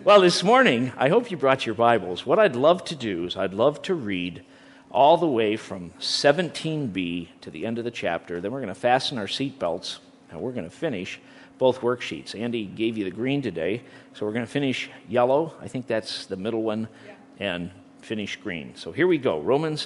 Well, this morning, I hope you brought your Bibles. What I'd love to do is I'd love to read all the way from 17b to the end of the chapter. Then we're going to fasten our seatbelts, and we're going to finish both worksheets. Andy gave you the green today, so we're going to finish yellow. I think that's the middle one, and finish green. So here we go, Romans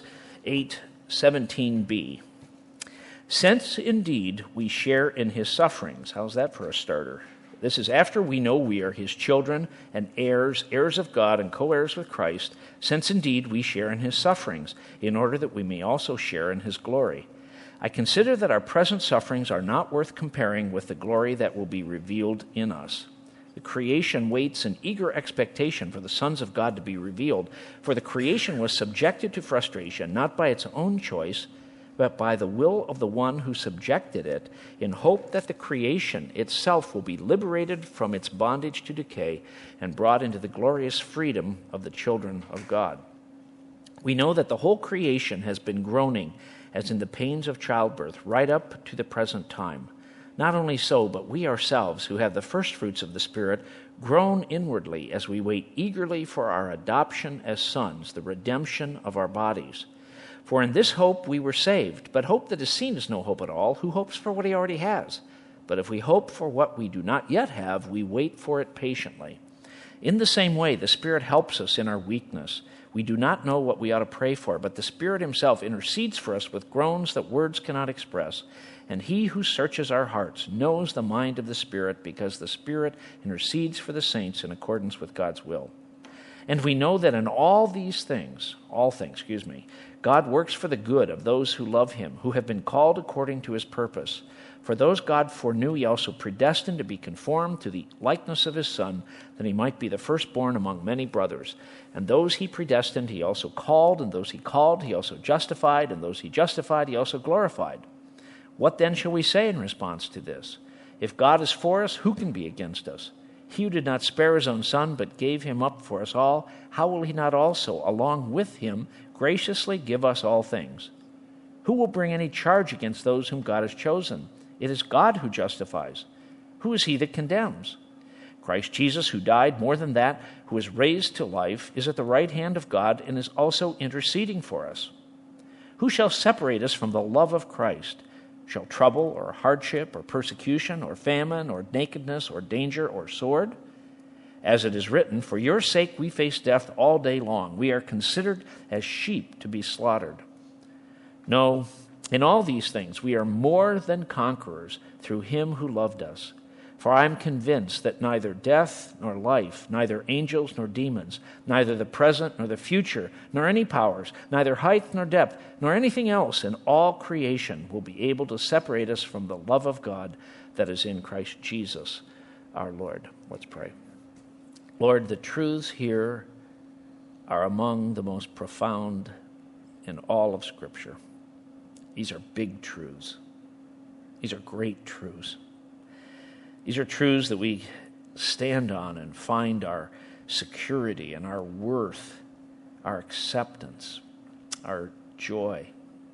8:17b. Since indeed we share in his sufferings. How's that for a starter? This is after we know we are his children and heirs, heirs of God and co-heirs with Christ, since indeed we share in his sufferings, in order that we may also share in his glory. I consider that our present sufferings are not worth comparing with the glory that will be revealed in us. The creation waits in eager expectation for the sons of God to be revealed, for the creation was subjected to frustration, not by its own choice, but by the will of the one who subjected it, in hope that the creation itself will be liberated from its bondage to decay and brought into the glorious freedom of the children of God. We know that the whole creation has been groaning as in the pains of childbirth right up to the present time. Not only so, but we ourselves, who have the first fruits of the Spirit, groan inwardly as we wait eagerly for our adoption as sons, the redemption of our bodies. For in this hope we were saved. But hope that is seen is no hope at all. Who hopes for what he already has? But if we hope for what we do not yet have, we wait for it patiently. In the same way, the Spirit helps us in our weakness. We do not know what we ought to pray for, but the Spirit himself intercedes for us with groans that words cannot express. And he who searches our hearts knows the mind of the Spirit, because the Spirit intercedes for the saints in accordance with God's will. And we know that in all things, God works for the good of those who love him, who have been called according to his purpose. For those God foreknew, he also predestined to be conformed to the likeness of his Son, that he might be the firstborn among many brothers. And those he predestined, he also called, and those he called, he also justified, and those he justified, he also glorified. What then shall we say in response to this? If God is for us, who can be against us? He who did not spare his own Son, but gave him up for us all, how will he not also, along with him, graciously give us all things? Who will bring any charge against those whom God has chosen? It is God who justifies. Who is he that condemns? Christ Jesus, who died, more than that, who was raised to life, is at the right hand of God and is also interceding for us. Who shall separate us from the love of Christ? Shall trouble or hardship or persecution or famine or nakedness or danger or sword? As it is written, for your sake we face death all day long. We are considered as sheep to be slaughtered. No, in all these things we are more than conquerors through him who loved us. For I am convinced that neither death nor life, neither angels nor demons, neither the present nor the future, nor any powers, neither height nor depth, nor anything else in all creation will be able to separate us from the love of God that is in Christ Jesus our Lord. Let's pray. Lord, the truths here are among the most profound in all of Scripture. These are big truths. These are great truths. These are truths that we stand on and find our security and our worth, our acceptance, our joy.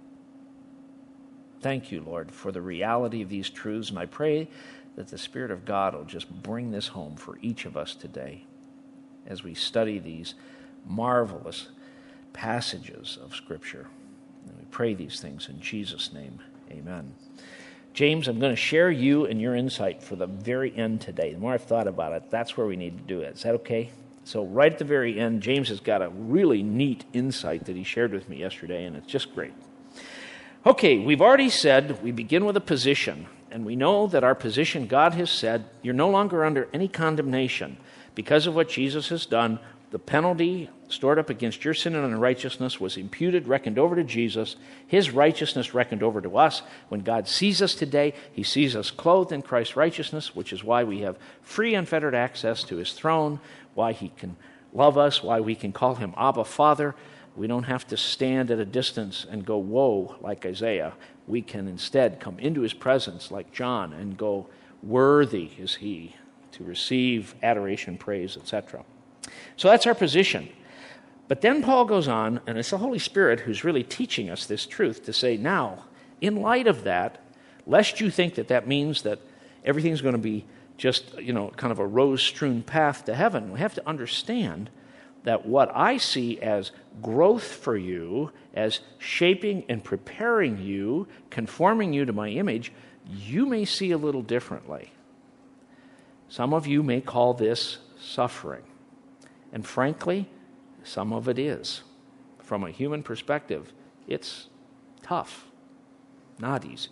Thank you, Lord, for the reality of these truths, and I pray that the Spirit of God will just bring this home for each of us today as we study these marvelous passages of Scripture. And we pray these things in Jesus' name. Amen. James, I'm going to share you and your insight for the very end today. The more I've thought about it, that's where we need to do it. Is that okay? So right at the very end, James has got a really neat insight that he shared with me yesterday, and it's just great. Okay, we've already said we begin with a position, and we know that our position, God has said, you're no longer under any condemnation. Because of what Jesus has done, the penalty stored up against your sin and unrighteousness was imputed, reckoned over to Jesus. His righteousness reckoned over to us. When God sees us today, he sees us clothed in Christ's righteousness, which is why we have free, unfettered access to his throne, why he can love us, why we can call him Abba, Father. We don't have to stand at a distance and go, whoa, like Isaiah. We can instead come into his presence like John and go, worthy is he to receive adoration, praise, etc. So that's our position. But then Paul goes on, and it's the Holy Spirit who's really teaching us this truth to say, now, in light of that, lest you think that that means that everything's going to be just, kind of a rose-strewn path to heaven. We have to understand that what I see as growth for you, as shaping and preparing you, conforming you to my image, you may see a little differently. Some of you may call this suffering. And frankly, some of it is. From a human perspective, it's tough, not easy.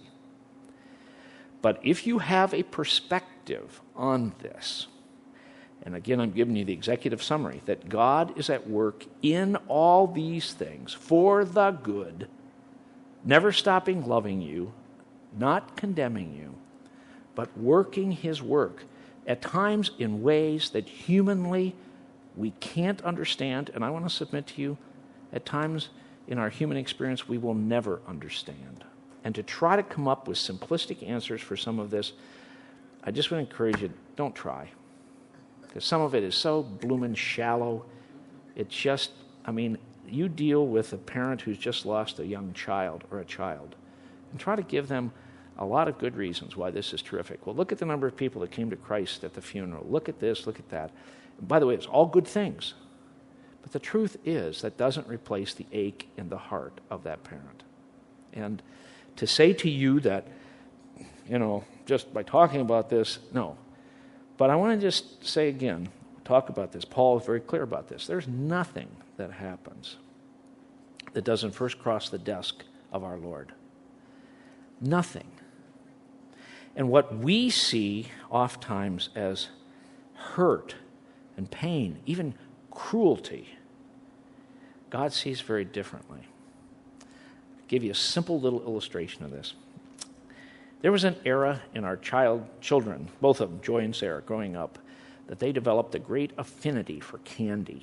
But if you have a perspective on this, and again, I'm giving you the executive summary, that God is at work in all these things for the good, never stopping loving you, not condemning you, but working his work, at times in ways that humanly we can't understand, and I want to submit to you, at times in our human experience we will never understand. And to try to come up with simplistic answers for some of this, I just would encourage you, don't try. Because some of it is so bloomin' shallow. It's just, you deal with a parent who's just lost a young child or a child, and try to give them a lot of good reasons why this is terrific. Well, look at the number of people that came to Christ at the funeral. Look at this, look at that. And by the way, it's all good things. But the truth is that doesn't replace the ache in the heart of that parent. And to say to you that, just by talking about this, no. But I want to just say again, talk about this. Paul is very clear about this. There's nothing that happens that doesn't first cross the desk of our Lord. Nothing. And what we see oftentimes as hurt and pain, even cruelty, God sees very differently. I'll give you a simple little illustration of this. There was an era in our children, both of them, Joy and Sarah, growing up, that they developed a great affinity for candy.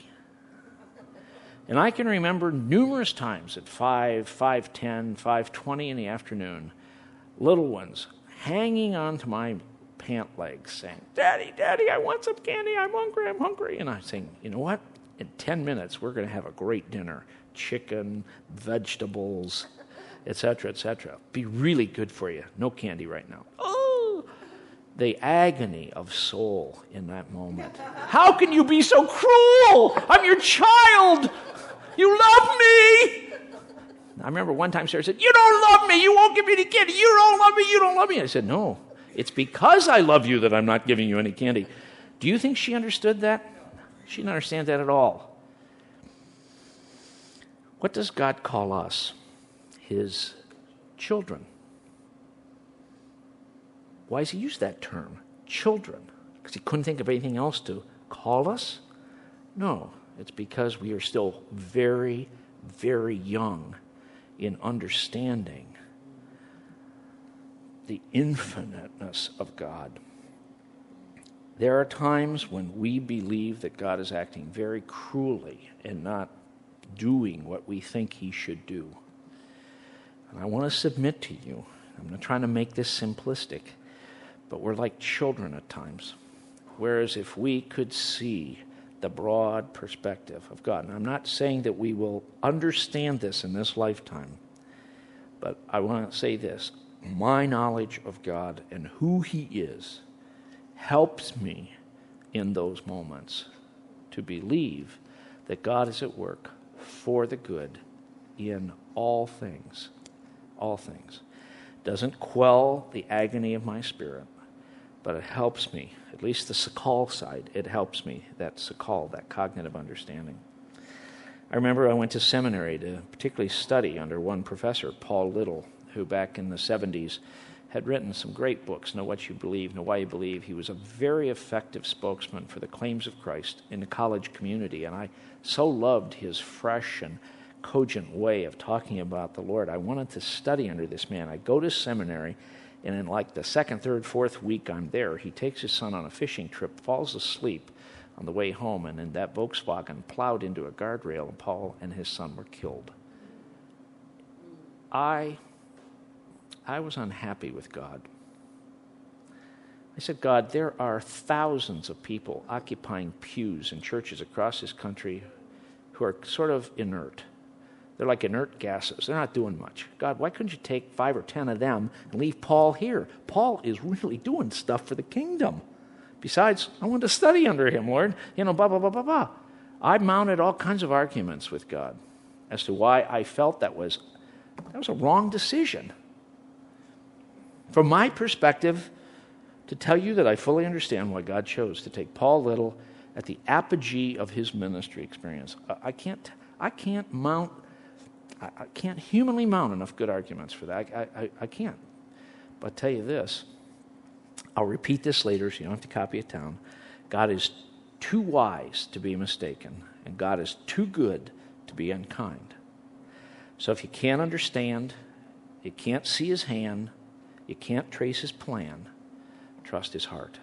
And I can remember numerous times at 5:10, 5:20 in the afternoon, little ones hanging onto my pant legs saying, Daddy, Daddy, I want some candy, I'm hungry. And I'm saying, you know what? In 10 minutes, we're going to have a great dinner. Chicken, vegetables, etc., etc. Be really good for you. No candy right now. Oh! The agony of soul in that moment. How can you be so cruel? I'm your child. You love me. I remember one time Sarah said, you don't love me. You won't give me any candy. You don't love me. You don't love me. I said, no, it's because I love you that I'm not giving you any candy. Do you think she understood that? She didn't understand that at all. What does God call us? His children. Why does he use that term, children? Because he couldn't think of anything else to call us? No, it's because we are still very, very young in understanding the infiniteness of God. There are times when we believe that God is acting very cruelly and not doing what we think he should do. And I want to submit to you, I'm not trying to make this simplistic, but we're like children at times. Whereas if we could see the broad perspective of God, and I'm not saying that we will understand this in this lifetime, but I want to say this, my knowledge of God and who he is helps me in those moments to believe that God is at work for the good in all things. All things. Doesn't quell the agony of my spirit, but it helps me, at least the Sakal side, it helps me, that Sakal, that cognitive understanding. I remember I went to seminary to particularly study under one professor, Paul Little, who back in the 70s had written some great books, Know What You Believe, Know Why You Believe. He was a very effective spokesman for the claims of Christ in the college community, and I so loved his fresh and cogent way of talking about the Lord. I wanted to study under this man. I go to seminary, and in like the second, third, fourth week I'm there, he takes his son on a fishing trip, falls asleep on the way home, and in that Volkswagen plowed into a guardrail, and Paul and his son were killed. I was unhappy with God. I said, God, there are thousands of people occupying pews in churches across this country who are sort of inert. They're like inert gases. They're not doing much. God, why couldn't you take 5 or 10 of them and leave Paul here? Paul is really doing stuff for the kingdom. Besides, I wanted to study under him, Lord. Blah, blah, blah, blah, blah. I mounted all kinds of arguments with God as to why I felt that was a wrong decision. From my perspective, to tell you that I fully understand why God chose to take Paul Little at the apogee of his ministry experience. I can't humanly mount enough good arguments for that. I can't. But I'll tell you this. I'll repeat this later so you don't have to copy it down. God is too wise to be mistaken, and God is too good to be unkind. So if you can't understand, you can't see his hand, you can't trace his plan, trust his heart.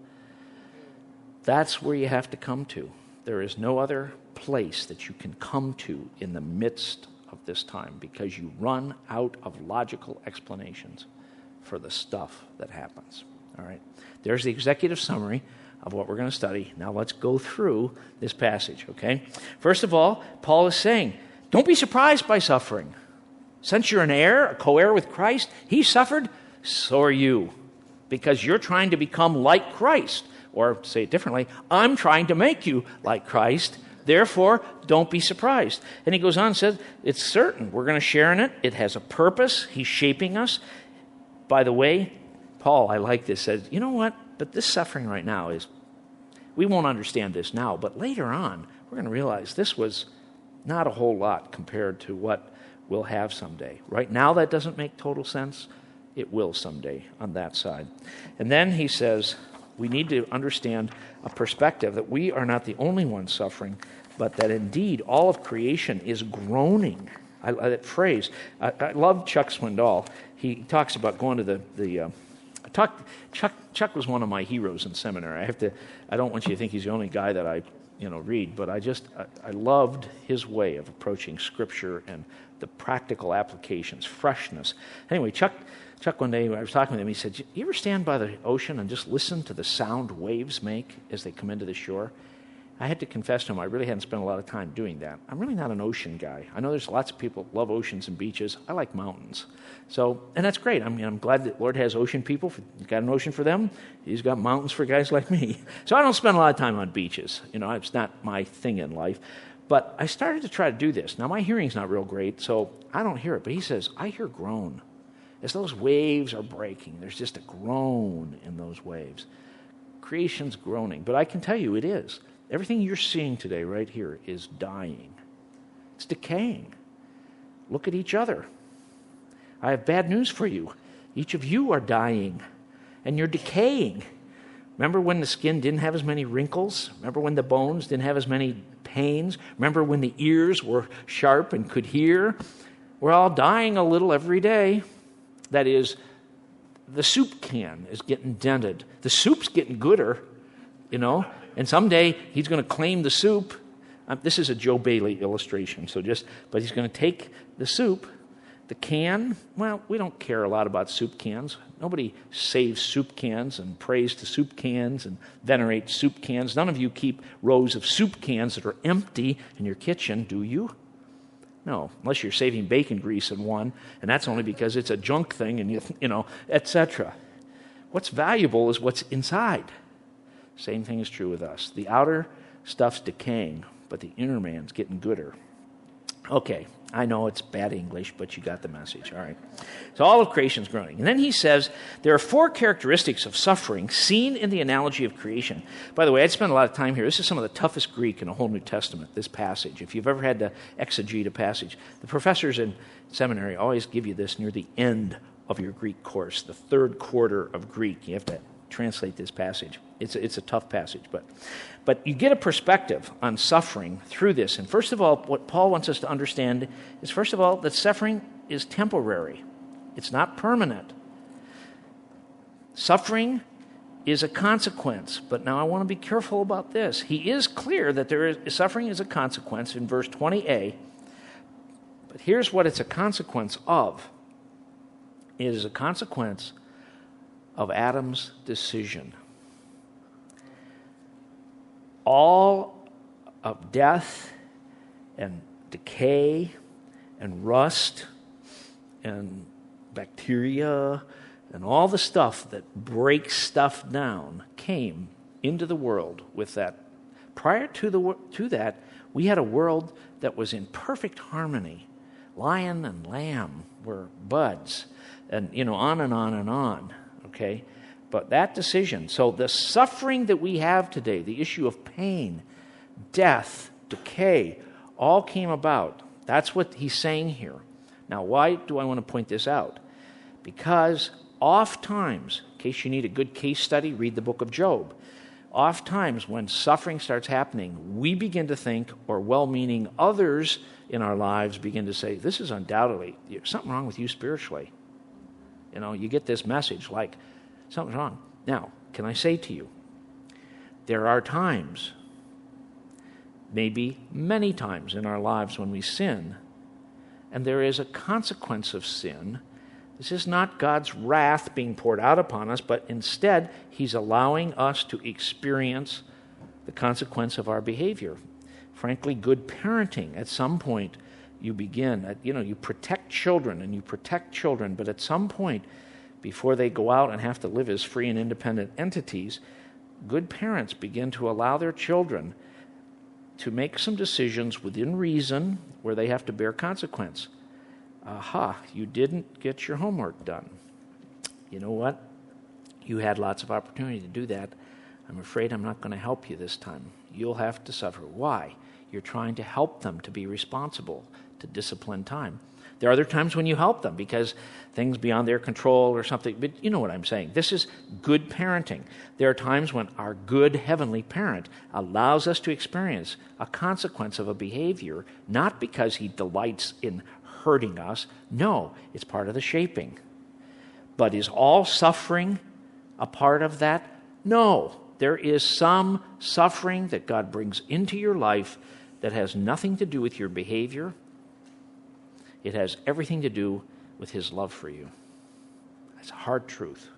That's where you have to come to. There is no other place that you can come to in the midst of this time, because you run out of logical explanations for the stuff that happens. All right. There's the executive summary of what we're going to study. Now let's go through this passage, okay? First of all, Paul is saying, don't be surprised by suffering. Since you're an heir, a co-heir with Christ, he suffered, so are you, because you're trying to become like Christ. Or, say it differently, I'm trying to make you like Christ. Therefore, don't be surprised. And he goes on and says, it's certain. We're going to share in it. It has a purpose. He's shaping us. By the way, Paul, I like this, says, you know what? But this suffering right now is, we won't understand this now, but later on, we're going to realize this was not a whole lot compared to what we'll have someday. Right now, that doesn't make total sense. It will someday on that side. And then he says, we need to understand a perspective that we are not the only ones suffering, but that indeed all of creation is groaning. That phrase, I love Chuck Swindoll. He talks about going to Chuck was one of my heroes in seminary. I don't want you to think he's the only guy that I read, but I loved his way of approaching Scripture and the practical applications, freshness. Anyway, Chuck one day, I was talking with him, he said, you ever stand by the ocean and just listen to the sound waves make as they come into the shore? I had to confess to him, I really hadn't spent a lot of time doing that. I'm really not an ocean guy. I know there's lots of people who love oceans and beaches. I like mountains. So, and that's great. I mean, I'm glad that the Lord has ocean people. He's got an ocean for them. He's got mountains for guys like me. So I don't spend a lot of time on beaches. It's not my thing in life. But I started to try to do this. Now, my hearing's not real great, so I don't hear it. But he says, I hear groan. As those waves are breaking, there's just a groan in those waves. Creation's groaning. But I can tell you it is. Everything you're seeing today right here is dying. It's decaying. Look at each other. I have bad news for you. Each of you are dying, and you're decaying. Remember when the skin didn't have as many wrinkles? Remember when the bones didn't have as many pains? Remember when the ears were sharp and could hear? We're all dying a little every day. That is, the soup can is getting dented. The soup's getting gooder, and someday he's going to claim the soup. This is a Joe Bailey illustration, but he's going to take the soup, the can. Well, we don't care a lot about soup cans. Nobody saves soup cans and prays to soup cans and venerates soup cans. None of you keep rows of soup cans that are empty in your kitchen, do you? No, unless you're saving bacon grease in one, and that's only because it's a junk thing, and etc. What's valuable is what's inside. Same thing is true with us. The outer stuff's decaying, but the inner man's getting gooder. Okay, I know it's bad English, but you got the message. All right. So all of creation's groaning. And then he says, there are 4 characteristics of suffering seen in the analogy of creation. By the way, I'd spent a lot of time here. This is some of the toughest Greek in the whole New Testament, this passage. If you've ever had to exegete a passage, the professors in seminary always give you this near the end of your Greek course, the 3rd quarter of Greek. You have to translate this passage. It's a tough passage, but you get a perspective on suffering through this. And first of all, what Paul wants us to understand is, first of all, that suffering is temporary. It's not permanent. Suffering is a consequence, but now I want to be careful about this. He is clear that suffering is a consequence in verse 20a, but here's what it's a consequence of. It is a consequence of Adam's decision. All of death and decay and rust and bacteria and all the stuff that breaks stuff down came into the world with that. Prior to that, we had a world that was in perfect harmony. Lion and lamb were buds, and on and on and on, okay? But that decision, so the suffering that we have today, the issue of pain, death, decay, all came about. That's what he's saying here. Now, why do I want to point this out? Because oftentimes, in case you need a good case study, read the book of Job. Oftentimes, when suffering starts happening, we begin to think, or well-meaning others in our lives begin to say, this is undoubtedly, there's something wrong with you spiritually. You get this message like, something's wrong. Now, can I say to you, there are times, maybe many times in our lives when we sin, and there is a consequence of sin. This is not God's wrath being poured out upon us, but instead, he's allowing us to experience the consequence of our behavior. Frankly, good parenting, at some point, you begin, you protect children, but at some point, before they go out and have to live as free and independent entities, good parents begin to allow their children to make some decisions within reason where they have to bear consequence. Aha, you didn't get your homework done. You know what? You had lots of opportunity to do that. I'm afraid I'm not going to help you this time. You'll have to suffer. Why? You're trying to help them to be responsible, to discipline time. There are other times when you help them because things beyond their control or something, but you know what I'm saying. This is good parenting. There are times when our good heavenly parent allows us to experience a consequence of a behavior, not because he delights in hurting us. No, it's part of the shaping. But is all suffering a part of that? No. There is some suffering that God brings into your life that has nothing to do with your behavior. It has everything to do with his love for you. That's a hard truth.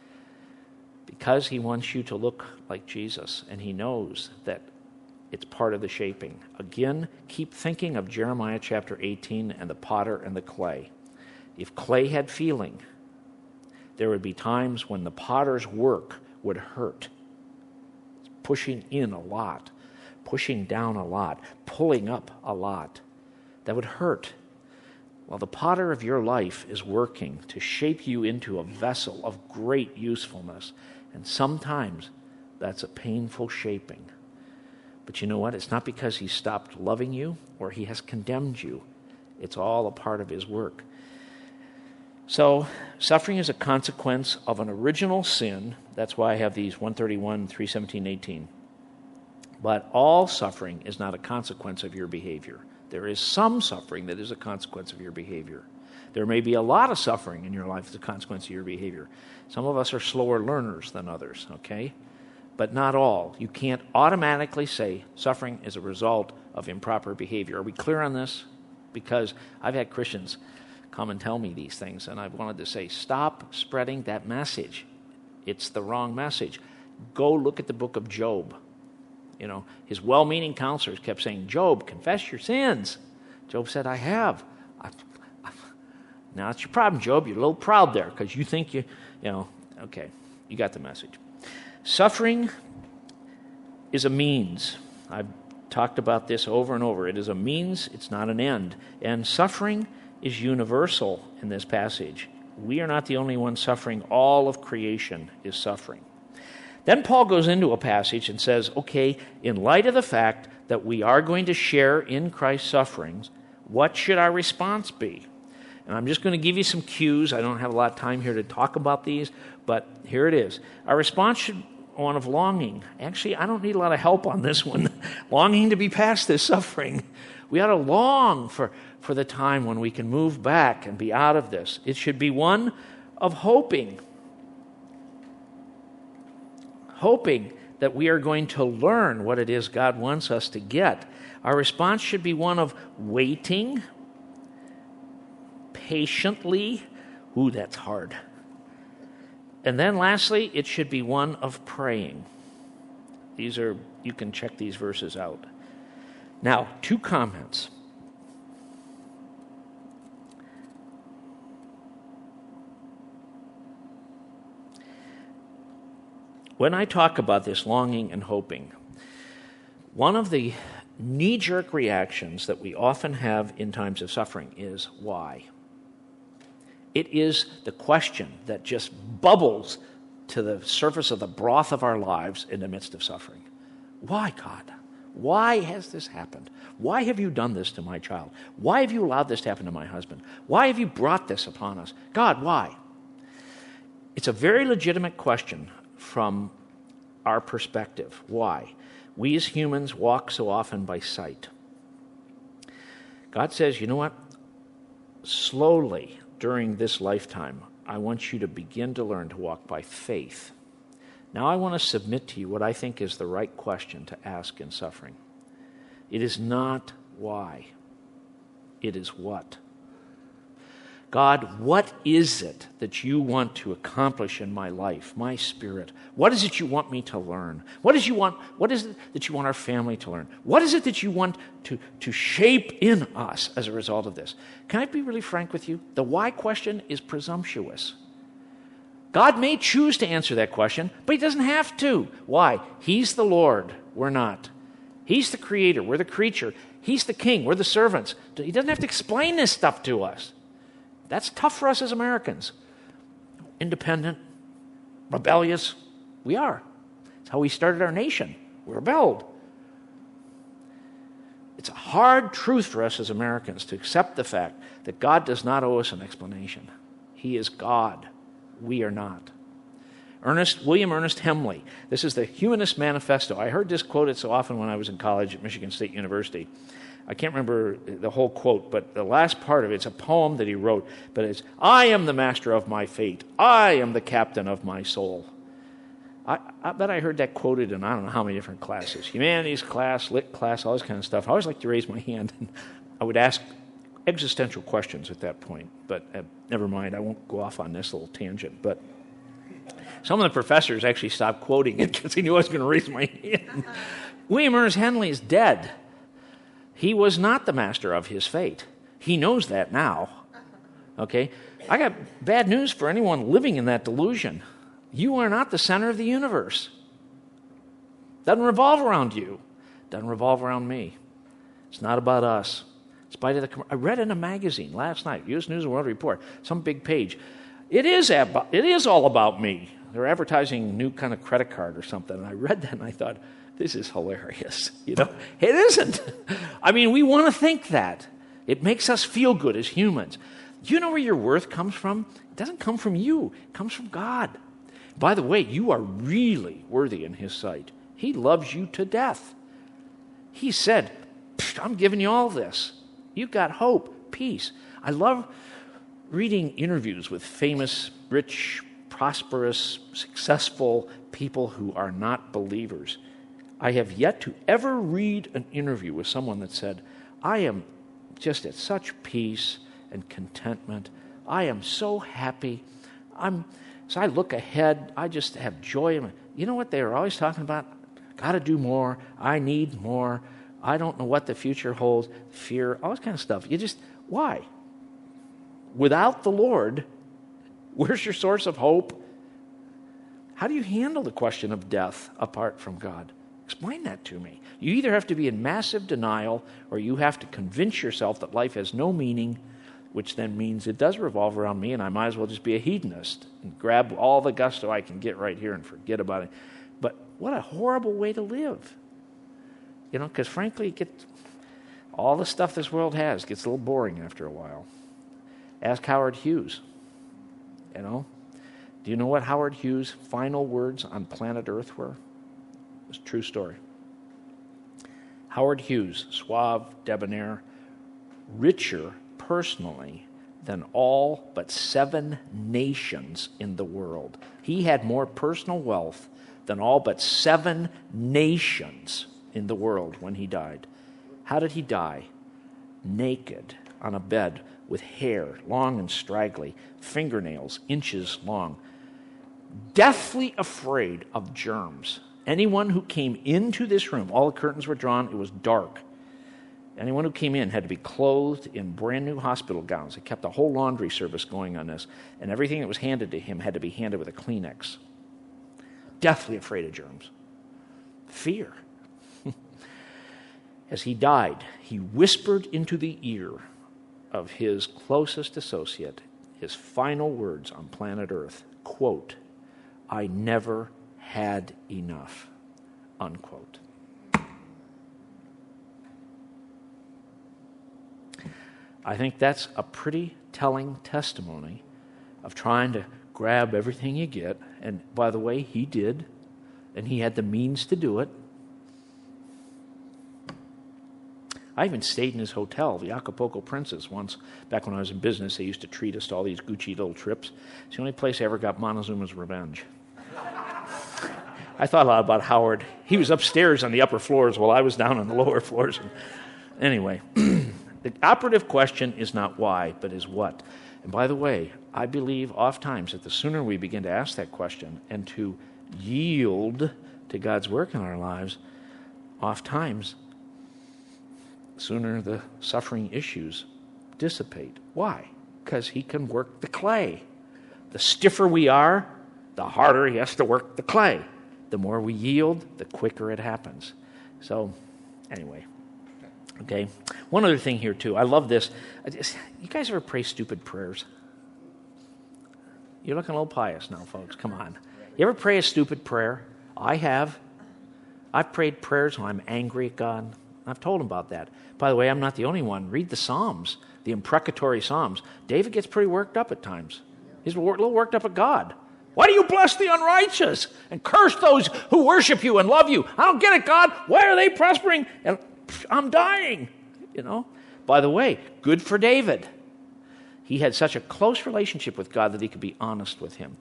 Because he wants you to look like Jesus, and he knows that it's part of the shaping. Again, keep thinking of Jeremiah chapter 18 and the potter and the clay. If clay had feeling, there would be times when the potter's work would hurt. Pushing in a lot, pushing down a lot, pulling up a lot. That would hurt. Well, the potter of your life is working to shape you into a vessel of great usefulness. And sometimes that's a painful shaping. But you know what? It's not because he stopped loving you or he has condemned you. It's all a part of his work. So, suffering is a consequence of an original sin. That's why I have these 131, 317, 18. But all suffering is not a consequence of your behavior. There is some suffering that is a consequence of your behavior. There may be a lot of suffering in your life as a consequence of your behavior. Some of us are slower learners than others, okay? But not all. You can't automatically say suffering is a result of improper behavior. Are we clear on this? Because I've had Christians come and tell me these things, and I've wanted to say, stop spreading that message. It's the wrong message. Go look at the book of Job. His well-meaning counselors kept saying, Job, confess your sins. Job said, I have. Now, that's your problem, Job. You're a little proud there because you think okay, you got the message. Suffering is a means. I've talked about this over and over. It is a means, it's not an end. And suffering is universal in this passage. We are not the only ones suffering. All of creation is suffering. Then Paul goes into a passage and says, okay, in light of the fact that we are going to share in Christ's sufferings, what should our response be? And I'm just going to give you some cues. I don't have a lot of time here to talk about these, but here it is. Our response should be one of longing. Actually, I don't need a lot of help on this one. Longing to be past this suffering. We ought to long for the time when we can move back and be out of this. It should be one of hoping. Hoping that we are going to learn what it is God wants us to get. Our response should be one of waiting, patiently. Ooh, that's hard. And then lastly, it should be one of praying. You can check these verses out. Now, 2 comments. When I talk about this longing and hoping, one of the knee-jerk reactions that we often have in times of suffering is why? It is the question that just bubbles to the surface of the broth of our lives in the midst of suffering. Why, God? Why has this happened? Why have you done this to my child? Why have you allowed this to happen to my husband? Why have you brought this upon us? God, why? It's a very legitimate question from our perspective. Why? We as humans walk so often by sight. God says, you know what? Slowly during this lifetime, I want you to begin to learn to walk by faith. Now I want to submit to you what I think is the right question to ask in suffering. It is not why. It is what. God, what is it that you want to accomplish in my life, my spirit? What is it you want me to learn? What is it that you want our family to learn? What is it that you want to shape in us as a result of this? Can I be really frank with you? The why question is presumptuous. God may choose to answer that question, but he doesn't have to. Why? He's the Lord. We're not. He's the creator. We're the creature. He's the king. We're the servants. He doesn't have to explain this stuff to us. That's tough for us as Americans. Independent, rebellious, we are. It's how we started our nation. We rebelled. It's a hard truth for us as Americans to accept the fact that God does not owe us an explanation. He is God. We are not. William Ernest Henley. This is the Humanist Manifesto. I heard this quoted so often when I was in college at Michigan State University. I can't remember the whole quote, but the last part of it, it's a poem that he wrote, but it's, I am the master of my fate. I am the captain of my soul. I bet I heard that quoted in I don't know how many different classes. Humanities class, lit class, all this kind of stuff. I always like to raise my hand, and I would ask existential questions at that point, but never mind, I won't go off on this little tangent. But some of the professors actually stopped quoting it because he knew I was going to raise my hand. William Ernest Henley is dead. He was not the master of his fate. He knows that now. Okay? I got bad news for anyone living in that delusion. You are not the center of the universe. Doesn't revolve around you. Doesn't revolve around me. It's not about us. In spite of I read in a magazine last night, U.S. News and World Report, some big page. It is all about me. They're advertising a new kind of credit card or something. And I read that and I thought, this is hilarious. You know, it isn't. I mean, we want to think that. It makes us feel good as humans. Do you know where your worth comes from? It doesn't come from you. It comes from God. By the way, you are really worthy in his sight. He loves you to death. He said, I'm giving you all this. You've got hope, peace. I love reading interviews with famous, rich, prosperous, successful people who are not believers. I have yet to ever read an interview with someone that said, I am just at such peace and contentment. I am so happy. So I look ahead. I just have joy. You know what they were always talking about? Got to do more. I need more. I don't know what the future holds. Fear, all this kind of stuff. Why? Without the Lord, where's your source of hope? How do you handle the question of death apart from God? Explain that to me. You either have to be in massive denial or you have to convince yourself that life has no meaning, which then means it does revolve around me and I might as well just be a hedonist and grab all the gusto I can get right here and forget about it. But what a horrible way to live. You know, because frankly, all the stuff this world has gets a little boring after a while. Ask Howard Hughes. You know, do you know what Howard Hughes' final words on planet Earth were? It's a true story. Howard Hughes, suave, debonair, richer personally than all but 7 nations in the world. He had more personal wealth than all but 7 nations in the world when he died. How did he die? Naked on a bed with hair long and straggly, fingernails inches long, deathly afraid of germs. Anyone who came into this room, all the curtains were drawn, it was dark. Anyone who came in had to be clothed in brand new hospital gowns. They kept a whole laundry service going on this, and everything that was handed to him had to be handed with a Kleenex. deathly afraid of germs. Fear. As he died, he whispered into the ear of his closest associate his final words on planet Earth, quote, "I never had enough," unquote. I think that's a pretty telling testimony of trying to grab everything you get. And by the way, he did, and he had the means to do it. I even stayed in his hotel, the Acapulco Princess, once. Back when I was in business, they used to treat us to all these Gucci little trips. It's the only place I ever got Montezuma's revenge. I thought a lot about Howard. He was upstairs on the upper floors while I was down on the lower floors. Anyway, the operative question is not why, but is what. And by the way, I believe oftentimes that the sooner we begin to ask that question and to yield to God's work in our lives, oftentimes sooner the suffering issues dissipate. Why? Because he can work the clay. The stiffer we are, the harder he has to work the clay. The more we yield, the quicker it happens. So, anyway. Okay. One other thing here, too. I love this. You guys ever pray stupid prayers? You're looking a little pious now, folks. Come on. You ever pray a stupid prayer? I have. I've prayed prayers when I'm angry at God. I've told him about that. By the way, I'm not the only one. Read the Psalms, the imprecatory Psalms. David gets pretty worked up at times. He's a little worked up at God. Why do you bless the unrighteous and curse those who worship you and love you? I don't get it, God. Why are they prospering? And I'm dying, By the way, good for David. He had such a close relationship with God that he could be honest with him.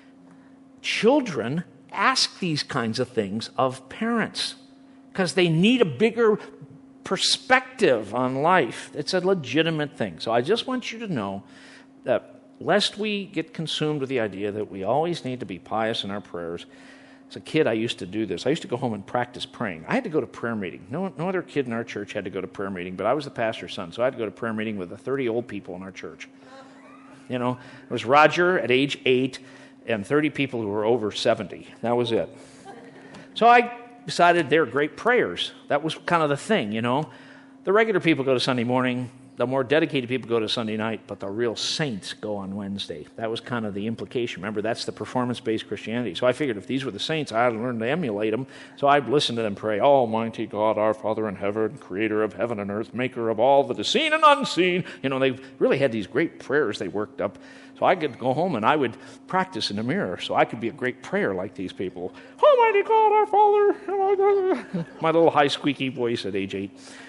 Children ask these kinds of things of parents because they need a bigger perspective on life. It's a legitimate thing. So I just want you to know that lest we get consumed with the idea that we always need to be pious in our prayers. As a kid, I used to do this. I used to go home and practice praying. I had to go to prayer meeting. No other kid in our church had to go to prayer meeting, but I was the pastor's son, so I had to go to prayer meeting with the 30 old people in our church. It was Roger at age 8 and 30 people who were over 70. That was it. So I decided they're great prayers. That was kind of the thing, The regular people go to Sunday morning. The more dedicated people go to Sunday night, but the real saints go on Wednesday. That was kind of the implication. Remember, that's the performance-based Christianity. So I figured if these were the saints, I had to learn to emulate them. So I'd listen to them pray, Almighty God, our Father in heaven, creator of heaven and earth, maker of all that is seen and unseen. They really had these great prayers they worked up. So I could go home and I would practice in the mirror so I could be a great prayer like these people. Almighty God, our Father. My little high squeaky voice at age 8.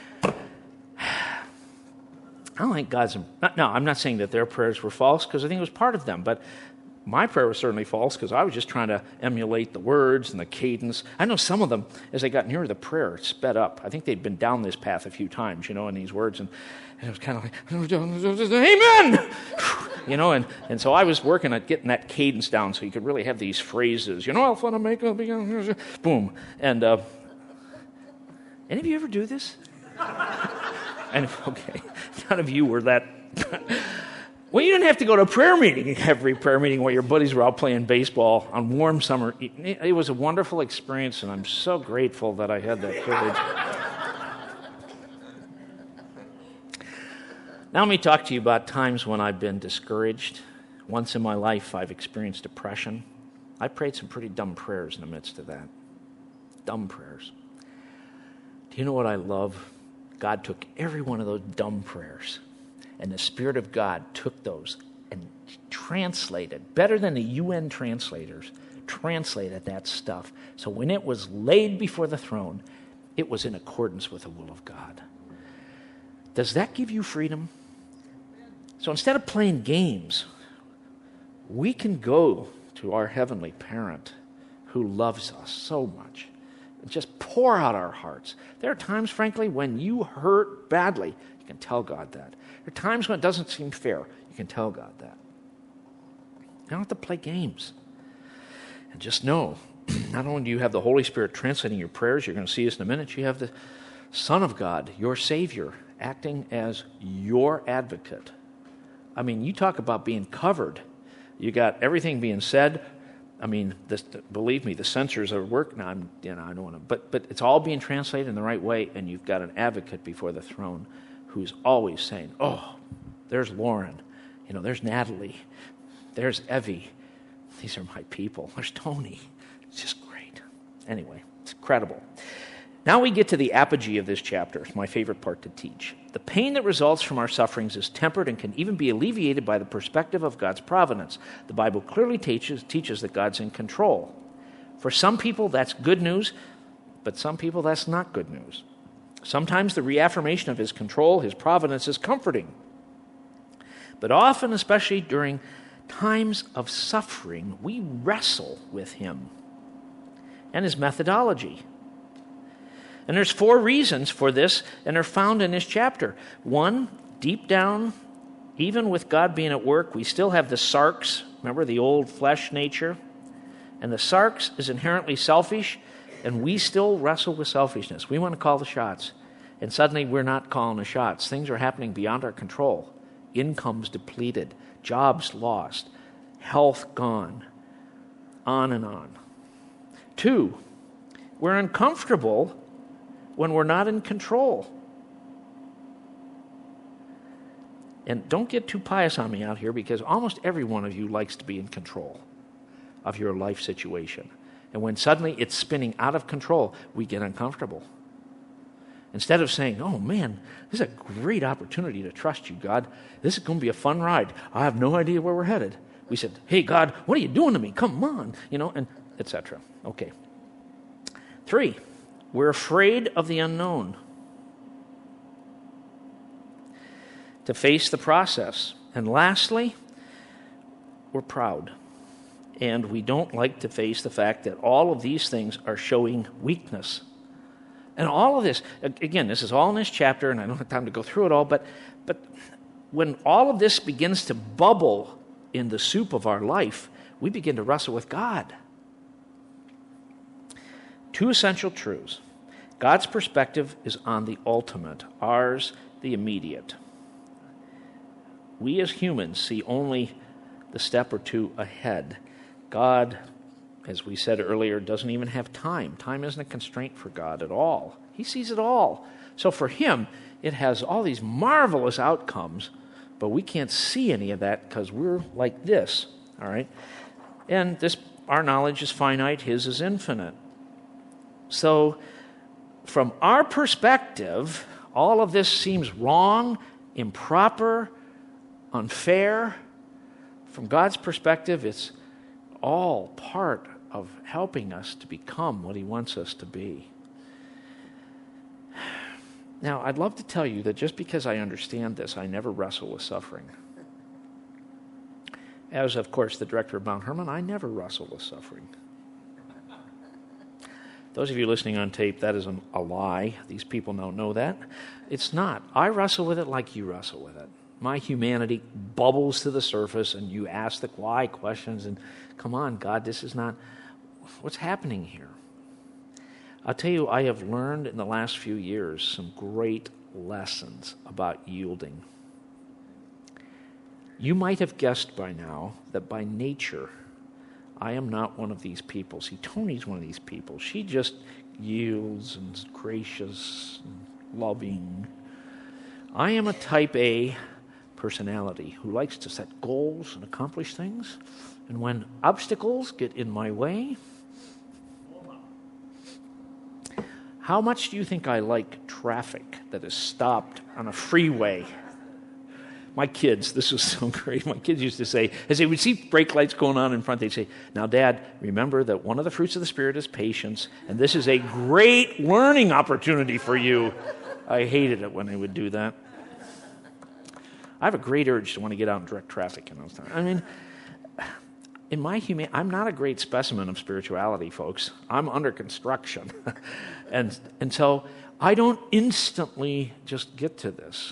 I don't think God's... No, I'm not saying that their prayers were false because I think it was part of them. But my prayer was certainly false because I was just trying to emulate the words and the cadence. I know some of them, as they got nearer the prayer, it sped up. I think they'd been down this path a few times, in these words. And it was kind of like, Amen! And so I was working at getting that cadence down so you could really have these phrases. Alpha and Omega, boom. And any of you ever do this? And okay, none of you were that. Well, you didn't have to go to a prayer meeting, every prayer meeting where your buddies were out playing baseball on warm summer. It was a wonderful experience, and I'm so grateful that I had that privilege. Now let me talk to you about times when I've been discouraged. Once in my life, I've experienced depression. I prayed some pretty dumb prayers in the midst of that. Dumb prayers. Do you know what I love? God took every one of those dumb prayers, and the Spirit of God took those and translated, better than the UN translators, translated that stuff. So when it was laid before the throne, it was in accordance with the will of God. Does that give you freedom? So instead of playing games, we can go to our heavenly parent who loves us so much. Just pour out our hearts. There are times, frankly, when you hurt badly. You can tell God that. There are times when it doesn't seem fair. You can tell God that. You don't have to play games. And just know, not only do you have the Holy Spirit translating your prayers, you're going to see this in a minute, you have the Son of God, your Savior, acting as your advocate. I mean, you talk about being covered. You got everything being said, I mean, believe me, the censors are working. I don't want to, but it's all being translated in the right way, and you've got an advocate before the throne who's always saying, "Oh, there's Lauren, there's Natalie, there's Evie. These are my people. There's Tony." It's just great. Anyway, it's incredible. Now we get to the apogee of this chapter. It's my favorite part to teach. The pain that results from our sufferings is tempered and can even be alleviated by the perspective of God's providence. The Bible clearly teaches that God's in control. For some people, that's good news, but some people, that's not good news. Sometimes the reaffirmation of his control, his providence, is comforting. But often, especially during times of suffering, we wrestle with him and his methodology. And there's 4 reasons for this, and they're found in this chapter. 1, deep down, even with God being at work, we still have the sarx, remember the old flesh nature? And the sarx is inherently selfish, and we still wrestle with selfishness. We want to call the shots, and suddenly we're not calling the shots. Things are happening beyond our control. Income's depleted, jobs lost, health gone, on and on. 2, we're uncomfortable when we're not in control. And don't get too pious on me out here, because almost every one of you likes to be in control of your life situation. And when suddenly it's spinning out of control, we get uncomfortable. Instead of saying, "Oh man, this is a great opportunity to trust you, God. This is going to be a fun ride. I have no idea where we're headed." We said, "Hey God, what are you doing to me? Come on," and etc. Okay. 3, we're afraid of the unknown. To face the process. And lastly, we're proud. And we don't like to face the fact that all of these things are showing weakness. And all of this, again, this is all in this chapter, and I don't have time to go through it all, but when all of this begins to bubble in the soup of our life, we begin to wrestle with God. 2 essential truths. God's perspective is on the ultimate, ours the immediate. We as humans see only the step or 2 ahead. God, as we said earlier, doesn't even have time. Time isn't a constraint for God at all. He sees it all. So for him, it has all these marvelous outcomes, but we can't see any of that because we're like this, all right? And our knowledge is finite, his is infinite. So from our perspective, all of this seems wrong, improper, unfair. From God's perspective, it's all part of helping us to become what he wants us to be. Now, I'd love to tell you that just because I understand this, I never wrestle with suffering. As, of course, the director of Mount Hermon, I never wrestle with suffering. Those of you listening on tape, that is a lie. These people don't know that. It's not. I wrestle with it like you wrestle with it. My humanity bubbles to the surface, and you ask the why questions, and come on, God, this is not, what's happening here? I'll tell you, I have learned in the last few years some great lessons about yielding. You might have guessed by now that by nature, I am not one of these people. See, Tony's one of these people. She just yields and is gracious and loving. I am a type A personality who likes to set goals and accomplish things. And when obstacles get in my way, how much do you think I like traffic that is stopped on a freeway? My kids, this was so great. My kids used to say, as they would see brake lights going on in front, they'd say, "Now, Dad, remember that one of the fruits of the Spirit is patience, and this is a great learning opportunity for you." I hated it when they would do that. I have a great urge to want to get out and direct traffic in those times. I mean, I'm not a great specimen of spirituality, folks. I'm under construction. and so I don't instantly just get to this.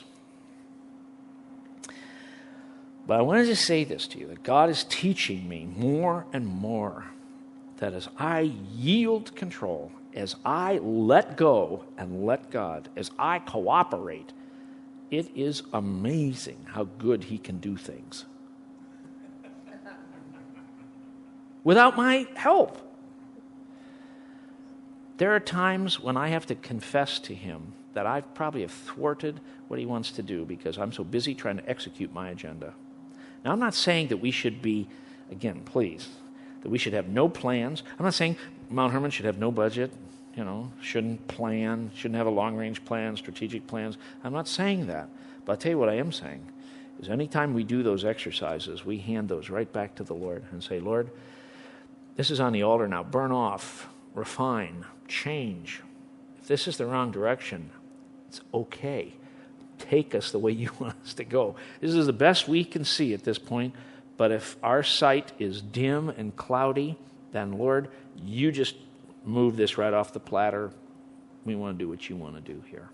But I wanted to say this to you, that God is teaching me more and more that as I yield control, as I let go and let God, as I cooperate, it is amazing how good he can do things. without my help. There are times when I have to confess to him that I probably have thwarted what he wants to do because I'm so busy trying to execute my agenda. Now, I'm not saying that we should be, again, please, that we should have no plans. I'm not saying Mount Hermon should have no budget, shouldn't plan, shouldn't have a long-range plan, strategic plans. I'm not saying that. But I'll tell you what I am saying is anytime we do those exercises, we hand those right back to the Lord and say, Lord, this is on the altar now. Burn off, refine, change. If this is the wrong direction, it's okay. Take us the way you want us to go. This is the best we can see at this point, but if our sight is dim and cloudy, then Lord, you just move this right off the platter. We want to do what you want to do here.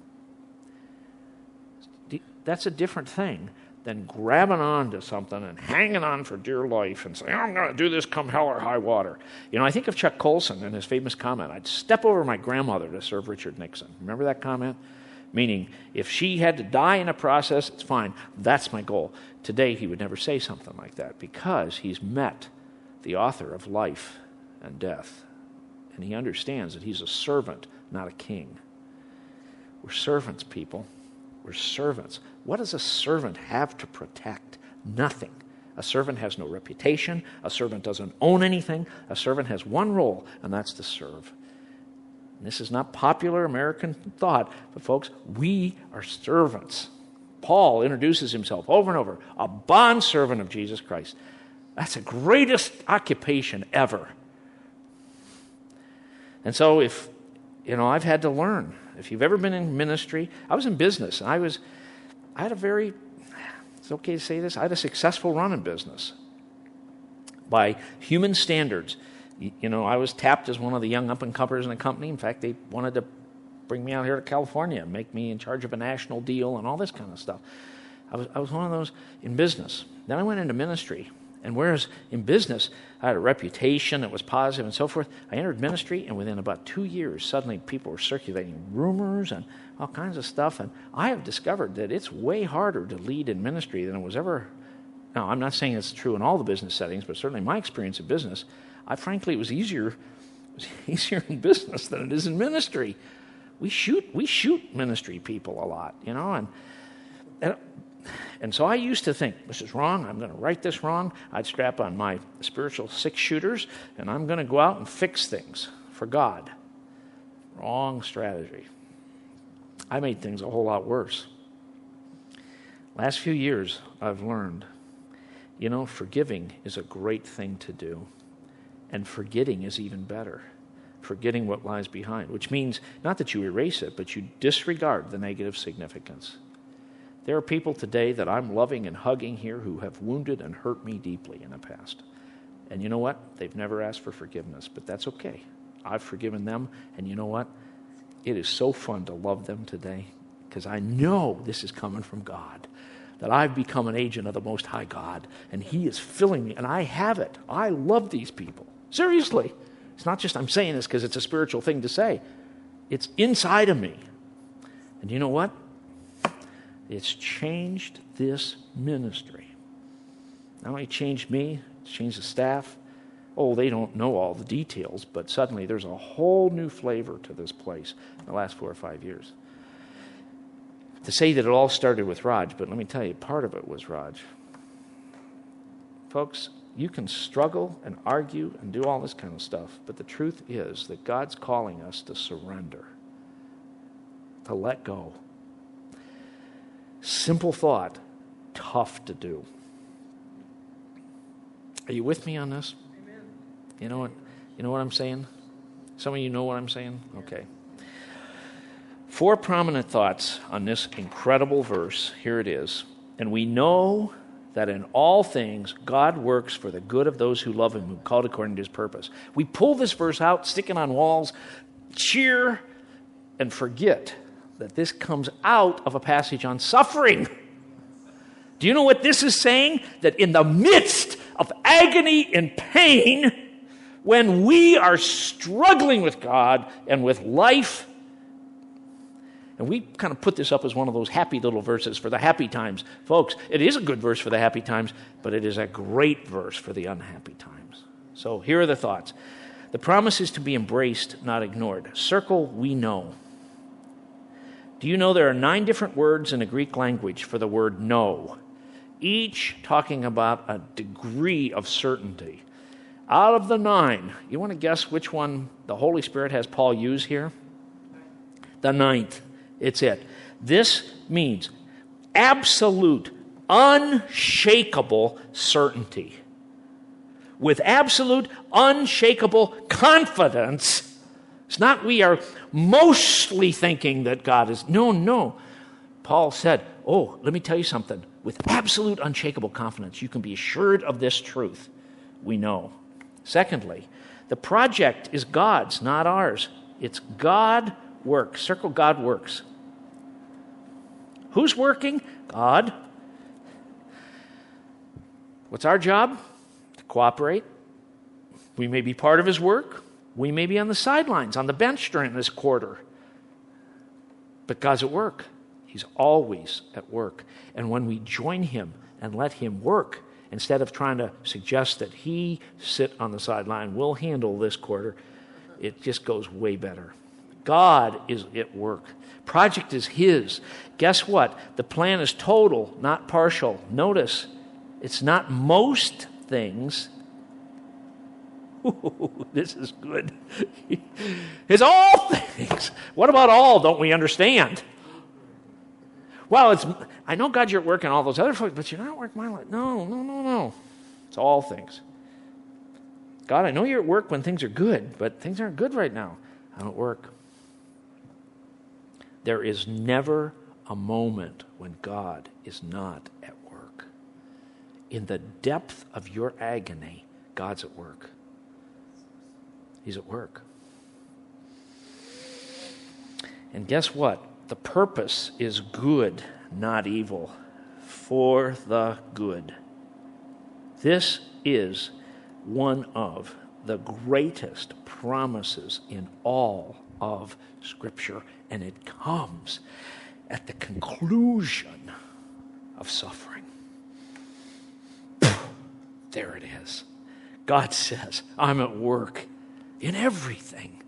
That's a different thing than grabbing on to something and hanging on for dear life and saying, I'm going to do this come hell or high water. I think of Chuck Colson and his famous comment, I'd step over my grandmother to serve Richard Nixon. Remember that comment? Meaning, if she had to die in a process, it's fine. That's my goal. Today, he would never say something like that because he's met the author of life and death. And he understands that he's a servant, not a king. We're servants, people. We're servants. What does a servant have to protect? Nothing. A servant has no reputation. A servant doesn't own anything. A servant has one role, and that's to serve. And this is not popular American thought, but folks, we are servants. Paul introduces himself over and over, a bondservant of Jesus Christ. That's the greatest occupation ever. And so I've had to learn. If you've ever been in ministry, I was in business. I had a very, it's okay to say this, I had a successful run in business. By human standards, I was tapped as one of the young up-and-comers in the company. In fact, they wanted to bring me out here to California and make me in charge of a national deal and all this kind of stuff. I was one of those in business. Then I went into ministry. And whereas in business, I had a reputation that was positive and so forth, I entered ministry, and within about 2 years, suddenly people were circulating rumors and all kinds of stuff. And I have discovered that it's way harder to lead in ministry than it was ever. Now, I'm not saying it's true in all the business settings, but certainly my experience in business, frankly, it was easier in business than it is in ministry. We shoot ministry people a lot, and so I used to think, this is wrong, I'm going to right this wrong. I'd strap on my spiritual six-shooters, and I'm going to go out and fix things for God. Wrong strategy. I made things a whole lot worse. Last few years, I've learned, forgiving is a great thing to do, and forgetting is even better. Forgetting what lies behind, which means not that you erase it, but you disregard the negative significance. There are people today that I'm loving and hugging here who have wounded and hurt me deeply in the past. And you know what? They've never asked for forgiveness, but that's okay. I've forgiven them, and you know what? It is so fun to love them today because I know this is coming from God, that I've become an agent of the Most High God, and He is filling me, and I have it. I love these people. Seriously. It's not just I'm saying this because it's a spiritual thing to say. It's inside of me. And you know what? It's changed this ministry. Not only changed me, it's changed the staff. Oh, they don't know all the details, but suddenly there's a whole new flavor to this place in the last 4 or 5 years. To say that it all started with Raj, but let me tell you, part of it was Raj. Folks, you can struggle and argue and do all this kind of stuff, but the truth is that God's calling us to surrender, to let go. Simple thought, tough to do. Are you with me on this? Amen. You know what I'm saying? Some of you know what I'm saying? Okay. 4 prominent thoughts on this incredible verse. Here it is. And we know that in all things God works for the good of those who love Him, who are called according to His purpose. We pull this verse out, stick it on walls, cheer, and forget that this comes out of a passage on suffering. Do you know what this is saying? That in the midst of agony and pain, when we are struggling with God and with life, and we kind of put this up as one of those happy little verses for the happy times. Folks, it is a good verse for the happy times, but it is a great verse for the unhappy times. So here are the thoughts. The promise is to be embraced, not ignored. Circle, we know. Do you know there are 9 different words in the Greek language for the word know, each talking about a degree of certainty? Out of the 9, you want to guess which one the Holy Spirit has Paul use here? The 9th. It's it. This means absolute, unshakable certainty. With absolute, unshakable confidence. It's not we are mostly thinking that God is. No. Paul said, let me tell you something. With absolute, unshakable confidence, you can be assured of this truth. We know. Secondly, the project is God's, not ours. It's God works. Circle God works. Who's working? God. What's our job? To cooperate. We may be part of his work. We may be on the sidelines, on the bench during this quarter. But God's at work. He's always at work. And when we join him and let him work, instead of trying to suggest that he sit on the sideline, we'll handle this quarter, it just goes way better. God is at work. Project is his. Guess what? The plan is total, not partial. Notice, it's not most things. Ooh, this is good. It's all things. What about all? Don't we understand? Well, I know God, you're at work in all those other folks, but you're not at work in my life. No. It's all things. God, I know you're at work when things are good, but things aren't good right now. I don't work. There is never a moment when God is not at work. In the depth of your agony, God's at work. He's at work. And guess what? The purpose is good, not evil, for the good. This is one of the greatest promises in all of Scripture, and it comes at the conclusion of suffering. There it is. God says, I'm at work in everything.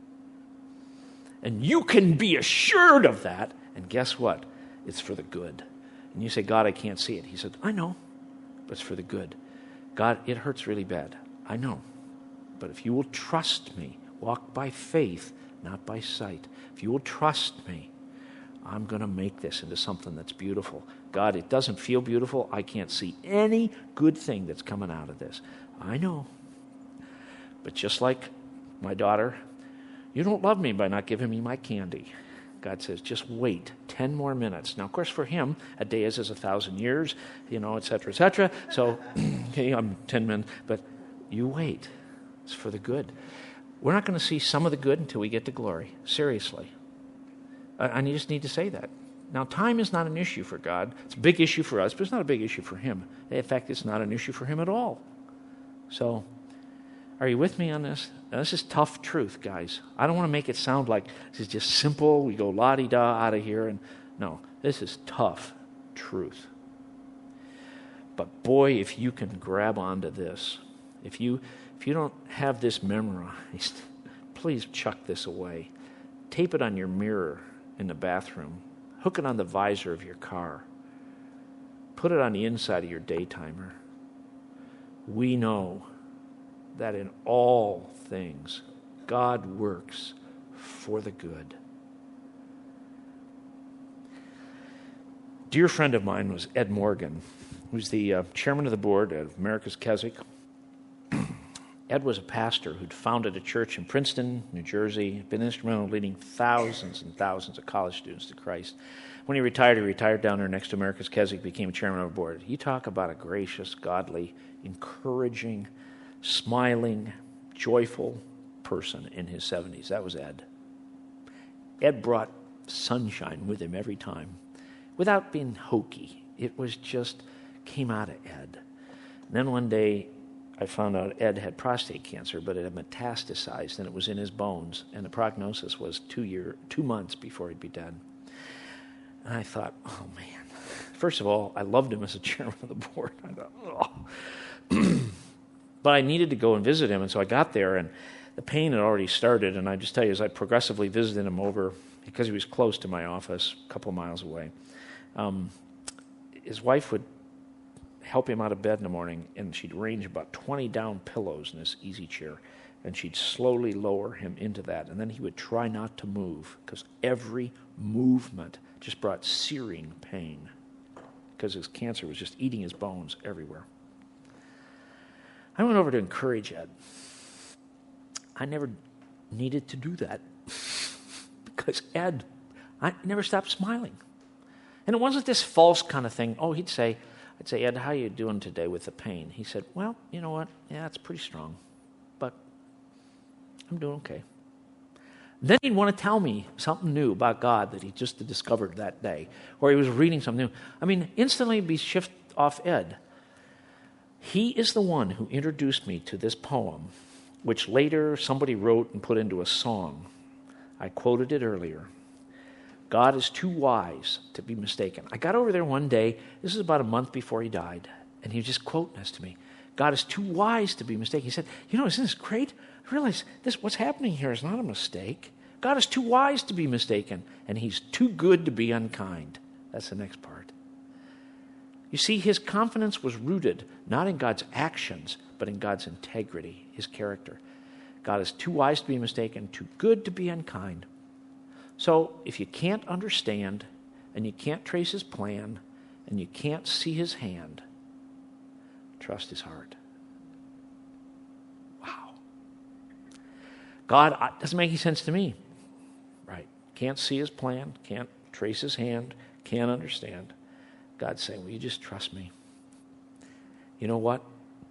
And you can be assured of that. And guess what? It's for the good. And you say, God, I can't see it. He said, I know, but it's for the good. God, it hurts really bad. I know. But if you will trust me, walk by faith, not by sight. If you will trust me, I'm going to make this into something that's beautiful. God, it doesn't feel beautiful. I can't see any good thing that's coming out of this. I know. But just like my daughter, you don't love me by not giving me my candy. God says, just wait 10 more minutes. Now, of course, for him, a day is as 1,000 years, et cetera, et cetera. So, okay, I'm 10 minutes, but you wait. It's for the good. We're not going to see some of the good until we get to glory. Seriously. And you just need to say that. Now, time is not an issue for God. It's a big issue for us, but it's not a big issue for him. In fact, it's not an issue for him at all. So, are you with me on this? Now, this is tough truth, guys. I don't want to make it sound like this is just simple. We go la-di-da out of here. And no, this is tough truth. But boy, if you can grab onto this, if you don't have this memorized, please chuck this away. Tape it on your mirror in the bathroom. Hook it on the visor of your car. Put it on the inside of your daytimer. We know that in all things, God works for the good. Dear friend of mine was Ed Morgan, who's the chairman of the board of America's Keswick. Ed was a pastor who'd founded a church in Princeton, New Jersey, been instrumental in leading thousands and thousands of college students to Christ. When he retired down there next to America's Keswick, became chairman of the board. You talk about a gracious, godly, encouraging, smiling, joyful person in his 70s. That was Ed. Ed brought sunshine with him every time, without being hokey. It was just, came out of Ed. And then one day, I found out Ed had prostate cancer, but it had metastasized, and it was in his bones, and the prognosis was 2 months before he'd be dead. And I thought, oh, man. First of all, I loved him as a chairman of the board. I thought, oh. But I needed to go and visit him, and so I got there, and the pain had already started. And I just tell you, as I progressively visited him over, because he was close to my office, a couple miles away, his wife would help him out of bed in the morning, and she'd arrange about 20 down pillows in his easy chair, and she'd slowly lower him into that. And then he would try not to move, because every movement just brought searing pain, because his cancer was just eating his bones everywhere. I went over to encourage Ed. I never needed to do that, because Ed, I never stopped smiling. And it wasn't this false kind of thing. Oh, I'd say, Ed, how are you doing today with the pain? He said, well, you know what? Yeah, it's pretty strong, but I'm doing okay. Then he'd want to tell me something new about God that he just discovered that day, or he was reading something new. I mean, instantly it'd be shift off Ed. He is the one who introduced me to this poem, which later somebody wrote and put into a song. I quoted it earlier. God is too wise to be mistaken. I got over there one day, this is about a month before he died, and he was just quoting this to me. God is too wise to be mistaken. He said, isn't this great? I realize what's happening here is not a mistake. God is too wise to be mistaken, and he's too good to be unkind. That's the next part. You see, his confidence was rooted not in God's actions, but in God's integrity, his character. God is too wise to be mistaken, too good to be unkind. So if you can't understand, and you can't trace his plan, and you can't see his hand, trust his heart. Wow. God doesn't make any sense to me. Right. Can't see his plan, can't trace his hand, can't understand. God's saying, will you just trust me? You know what?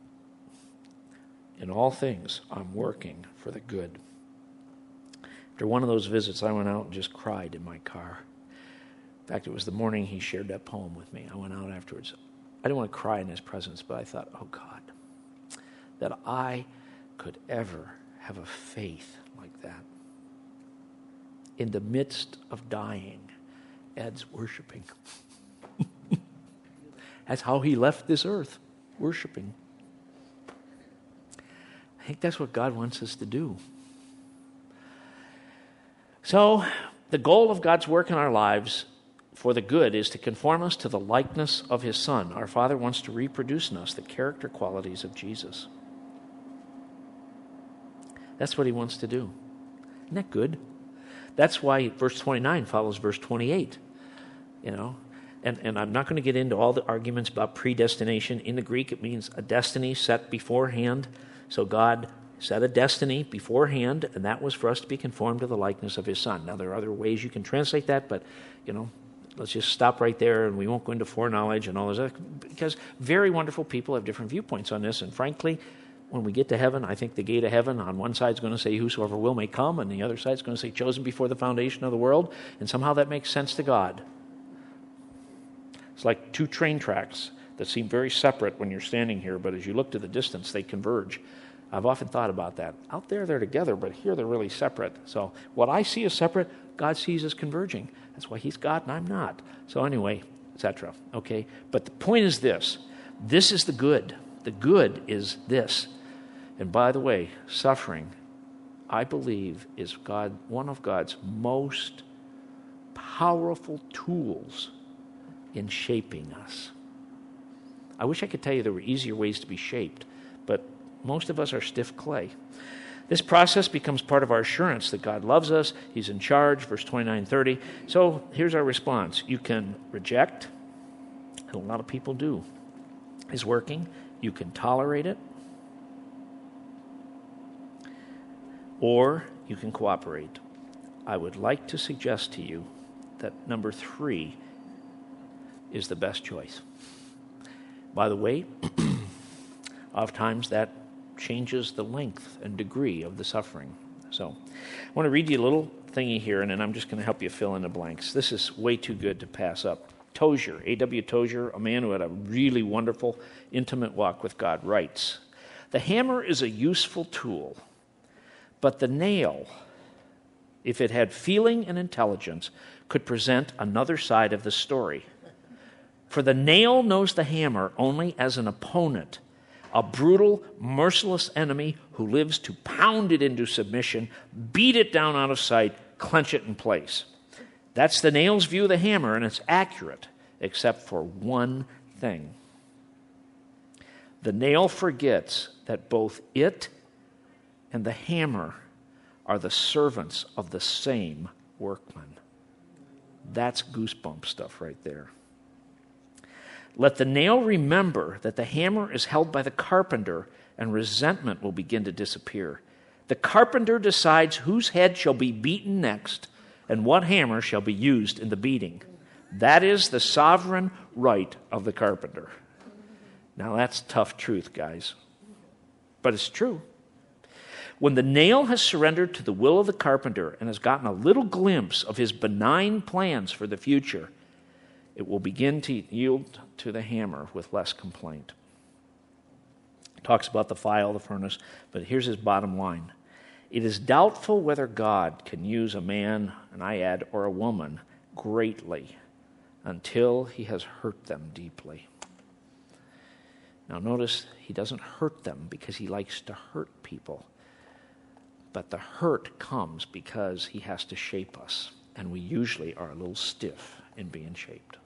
In all things, I'm working for the good. After one of those visits, I went out and just cried in my car. In fact, it was the morning he shared that poem with me. I went out afterwards. I didn't want to cry in his presence, but I thought, oh God, that I could ever have a faith like that. In the midst of dying, Ed's worshiping. That's how he left this earth, worshiping. I think that's what God wants us to do. So, the goal of God's work in our lives for the good is to conform us to the likeness of his Son. Our Father wants to reproduce in us the character qualities of Jesus. That's what he wants to do. Isn't that good? That's why verse 29 follows verse 28. And I'm not going to get into all the arguments about predestination. In the Greek, it means a destiny set beforehand. So God set a destiny beforehand, and that was for us to be conformed to the likeness of his Son. Now, there are other ways you can translate that, but, let's just stop right there, and we won't go into foreknowledge and all this, because very wonderful people have different viewpoints on this, and frankly, when we get to heaven, I think the gate of heaven, on one side is going to say, whosoever will may come, and the other side is going to say, chosen before the foundation of the world, and somehow that makes sense to God. It's like two train tracks that seem very separate when you're standing here, but as you look to the distance, they converge. I've often thought about that. Out there, they're together, but here they're really separate. So what I see as separate, God sees as converging. That's why he's God and I'm not. So anyway, etc. Okay? But the point is this. This is the good. The good is this. And by the way, suffering, I believe, is one of God's most powerful tools in shaping us. I wish I could tell you there were easier ways to be shaped, but most of us are stiff clay. This process becomes part of our assurance that God loves us, he's in charge, verse 29-30. So here's our response. You can reject, and a lot of people do, is working. You can tolerate it, or you can cooperate. I would like to suggest to you that number 3 is the best choice. By the way, oftentimes that changes the length and degree of the suffering. So I want to read you a little thingy here, and then I'm just going to help you fill in the blanks. This is way too good to pass up. Tozer, A.W. Tozer, a man who had a really wonderful, intimate walk with God, writes, "The hammer is a useful tool, but the nail, if it had feeling and intelligence, could present another side of the story. For the nail knows the hammer only as an opponent, a brutal, merciless enemy who lives to pound it into submission, beat it down out of sight, clench it in place. That's the nail's view of the hammer, and it's accurate, except for one thing. The nail forgets that both it and the hammer are the servants of the same workman. That's goosebump stuff right there. Let the nail remember that the hammer is held by the carpenter, and resentment will begin to disappear. The carpenter decides whose head shall be beaten next and what hammer shall be used in the beating. That is the sovereign right of the carpenter. Now that's tough truth, guys. But it's true. When the nail has surrendered to the will of the carpenter and has gotten a little glimpse of his benign plans for the future, it will begin to yield to the hammer with less complaint. It talks about the file, the furnace, but here's his bottom line. It is doubtful whether God can use a man, and I add, or a woman, greatly until he has hurt them deeply. Now notice, he doesn't hurt them because he likes to hurt people. But the hurt comes because he has to shape us, and we usually are a little stiff in being shaped.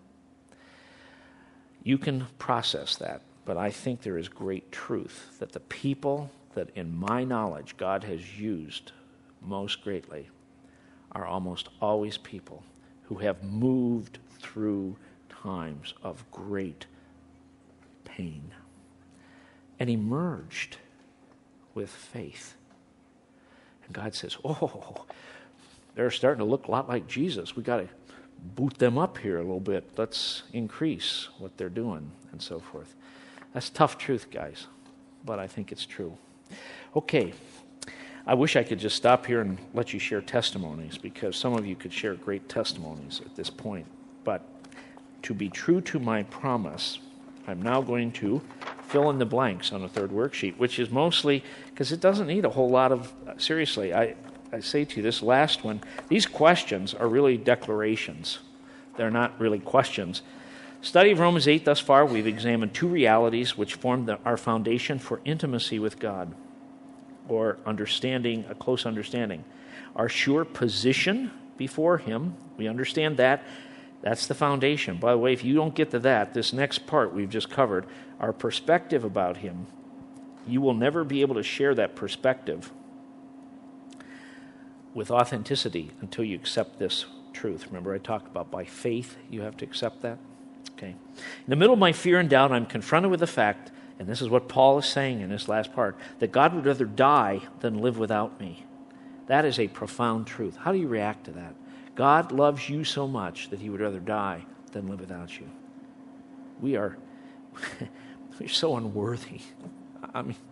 You can process that, but I think there is great truth that the people that in my knowledge God has used most greatly are almost always people who have moved through times of great pain and emerged with faith. And God says, oh, they're starting to look a lot like Jesus. We got to boot them up here a little bit. Let's increase what they're doing and so forth. That's tough truth, guys, but I think it's true. Okay, I wish I could just stop here and let you share testimonies, because some of you could share great testimonies at this point. But to be true to my promise, I'm now going to fill in the blanks on the third worksheet, which is mostly, because it doesn't need a whole lot of, seriously, I say to you, this last one, these questions are really declarations. They're not really questions. Study of Romans 8 thus far, we've examined two realities which form our foundation for intimacy with God, or understanding, a close understanding. Our sure position before Him, we understand that. That's the foundation. By the way, if you don't get to that, this next part we've just covered, our perspective about Him, you will never be able to share that perspective with authenticity until you accept this truth. Remember I talked about by faith you have to accept that? Okay. In the middle of my fear and doubt, I'm confronted with the fact, and this is what Paul is saying in this last part, that God would rather die than live without me. That is a profound truth. How do you react to that? God loves you so much that He would rather die than live without you. We're so unworthy. I mean,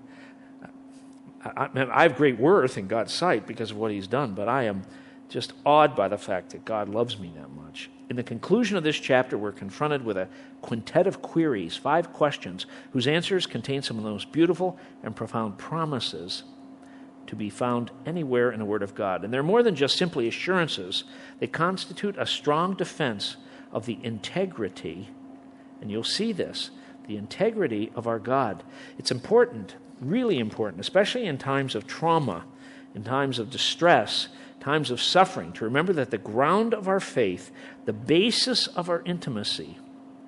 I have great worth in God's sight because of what He's done, but I am just awed by the fact that God loves me that much. In the conclusion of this chapter, we're confronted with a quintet of queries, 5 questions, whose answers contain some of the most beautiful and profound promises to be found anywhere in the Word of God. And they're more than just simply assurances. They constitute a strong defense of the integrity, and you'll see this, the integrity of our God. It's important, really important, especially in times of trauma, in times of distress, times of suffering, to remember that the ground of our faith, the basis of our intimacy,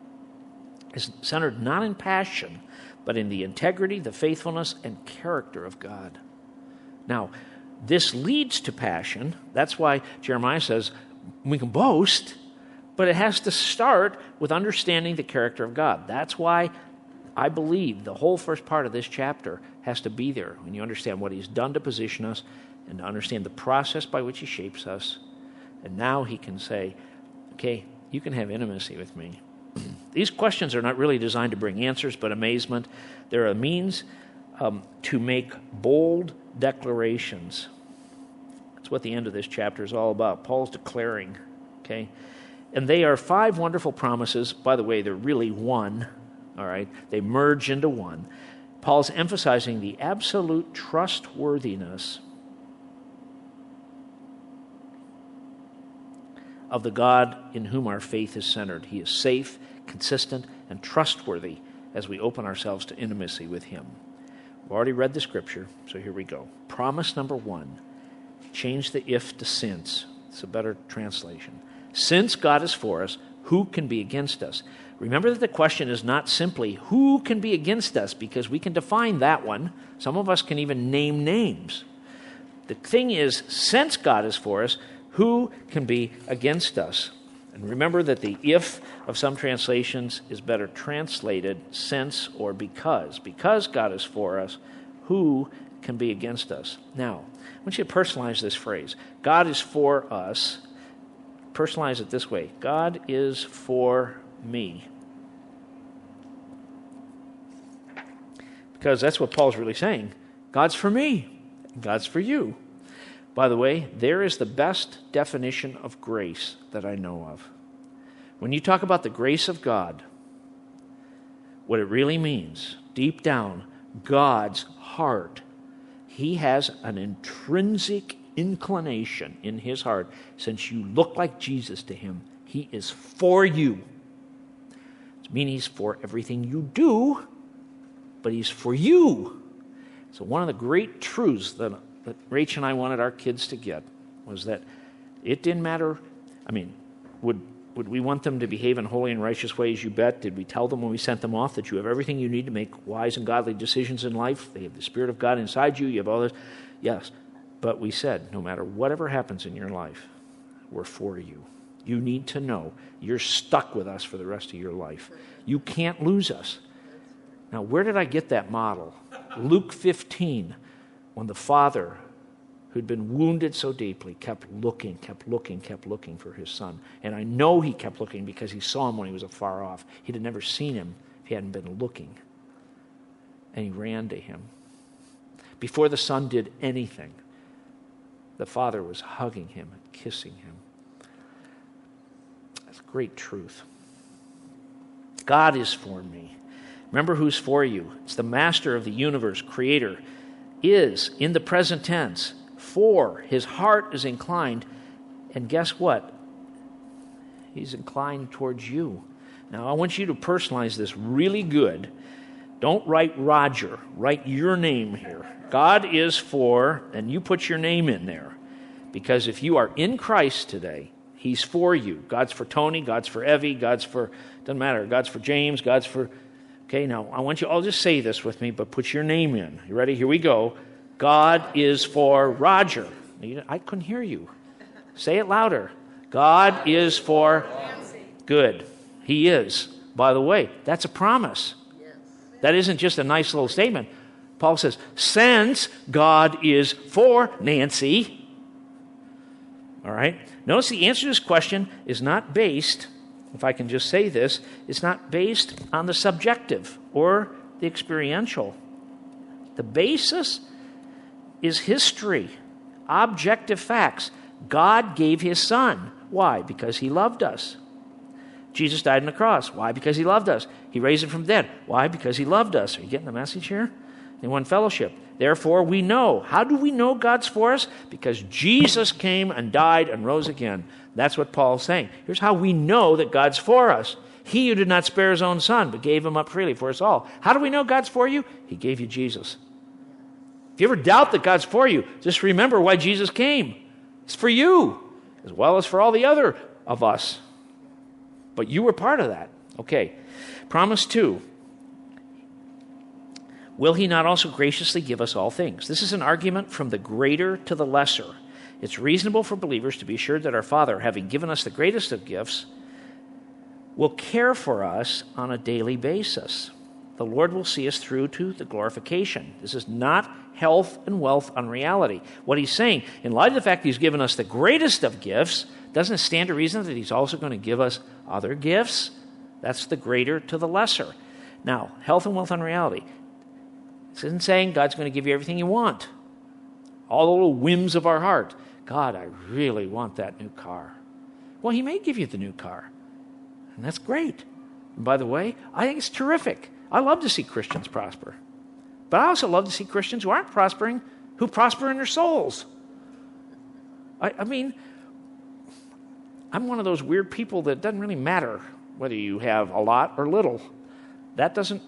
is centered not in passion, but in the integrity, the faithfulness, and character of God. Now, this leads to passion. That's why Jeremiah says we can boast, but it has to start with understanding the character of God. That's why I believe the whole first part of this chapter has to be there when you understand what He's done to position us and to understand the process by which He shapes us. And now He can say, okay, you can have intimacy with me. These questions are not really designed to bring answers, but amazement. They're a means to make bold declarations. That's what the end of this chapter is all about. Paul's declaring, okay? And they are 5 wonderful promises. By the way, they're really one, all right? They merge into one. Paul's emphasizing the absolute trustworthiness of the God in whom our faith is centered. He is safe, consistent, and trustworthy as we open ourselves to intimacy with him. We've already read the scripture, so here we go. Promise number 1, change the if to since. It's a better translation. Since God is for us, who can be against us? Remember that the question is not simply who can be against us, because we can define that one. Some of us can even name names. The thing is, since God is for us, who can be against us? And remember that the if of some translations is better translated since or because. Because God is for us, who can be against us? Now, I want you to personalize this phrase. God is for us. Personalize it this way. God is for me. Because that's what Paul's really saying. God's for me. God's for you. By the way, there is the best definition of grace that I know of. When you talk about the grace of God, what it really means, deep down, God's heart, he has an intrinsic inclination in his heart. Since you look like Jesus to him, he is for you. It means he's for everything you do, but he's for you. So one of the great truths that Rach and I wanted our kids to get was that it didn't matter. I mean, would we want them to behave in holy and righteous ways? You bet. Did we tell them when we sent them off that you have everything you need to make wise and godly decisions in life? They have the Spirit of God inside you. You have all this. Yes. But we said, no matter whatever happens in your life, we're for you. You need to know you're stuck with us for the rest of your life. You can't lose us. Now, where did I get that model? Luke 15, when the father who'd been wounded so deeply kept looking for his son. And I know he kept looking because he saw him when he was afar off. He'd have never seen him if he hadn't been looking. And he ran to him. Before the son did anything, the father was hugging him and kissing him. That's great truth. God is for me. Remember who's for you. It's the master of the universe, creator, is, in the present tense, for. His heart is inclined. And guess what? He's inclined towards you. Now, I want you to personalize this really good. Don't write Roger. Write your name here. God is for, and you put your name in there. Because if you are in Christ today, he's for you. God's for Tony, God's for Evie, God's for, doesn't matter, God's for James, God's for, okay, now I want you all just say this with me, but put your name in. You ready? Here we go. God is for Roger. I couldn't hear you. Say it louder. God is for, good. He is. By the way, that's a promise. That isn't just a nice little statement. Paul says, since God is for Nancy. All right? Notice the answer to this question is not based, if I can just say this, it's not based on the subjective or the experiential. The basis is history, objective facts. God gave his son. Why? Because he loved us. Jesus died on the cross. Why? Because he loved us. He raised him from the dead. Why? Because he loved us. Are you getting the message here? They won fellowship. Therefore, we know. How do we know God's for us? Because Jesus came and died and rose again. That's what Paul's saying. Here's how we know that God's for us. He who did not spare his own son, but gave him up freely for us all. How do we know God's for you? He gave you Jesus. If you ever doubt that God's for you, just remember why Jesus came. It's for you, as well as for all the other of us. But you were part of that. Okay. Promise 2. Will he not also graciously give us all things? This is an argument from the greater to the lesser. It's reasonable for believers to be assured that our Father, having given us the greatest of gifts, will care for us on a daily basis. The Lord will see us through to the glorification. This is not health and wealth unreality. What he's saying, in light of the fact that he's given us the greatest of gifts, doesn't it stand to reason that he's also going to give us other gifts? That's the greater to the lesser. Now, health and wealth unreality. This isn't saying God's going to give you everything you want. All the little whims of our heart. God, I really want that new car. Well, he may give you the new car. And that's great. And by the way, I think it's terrific. I love to see Christians prosper. But I also love to see Christians who aren't prospering, who prosper in their souls. I mean, I'm one of those weird people that doesn't really matter whether you have a lot or little. That doesn't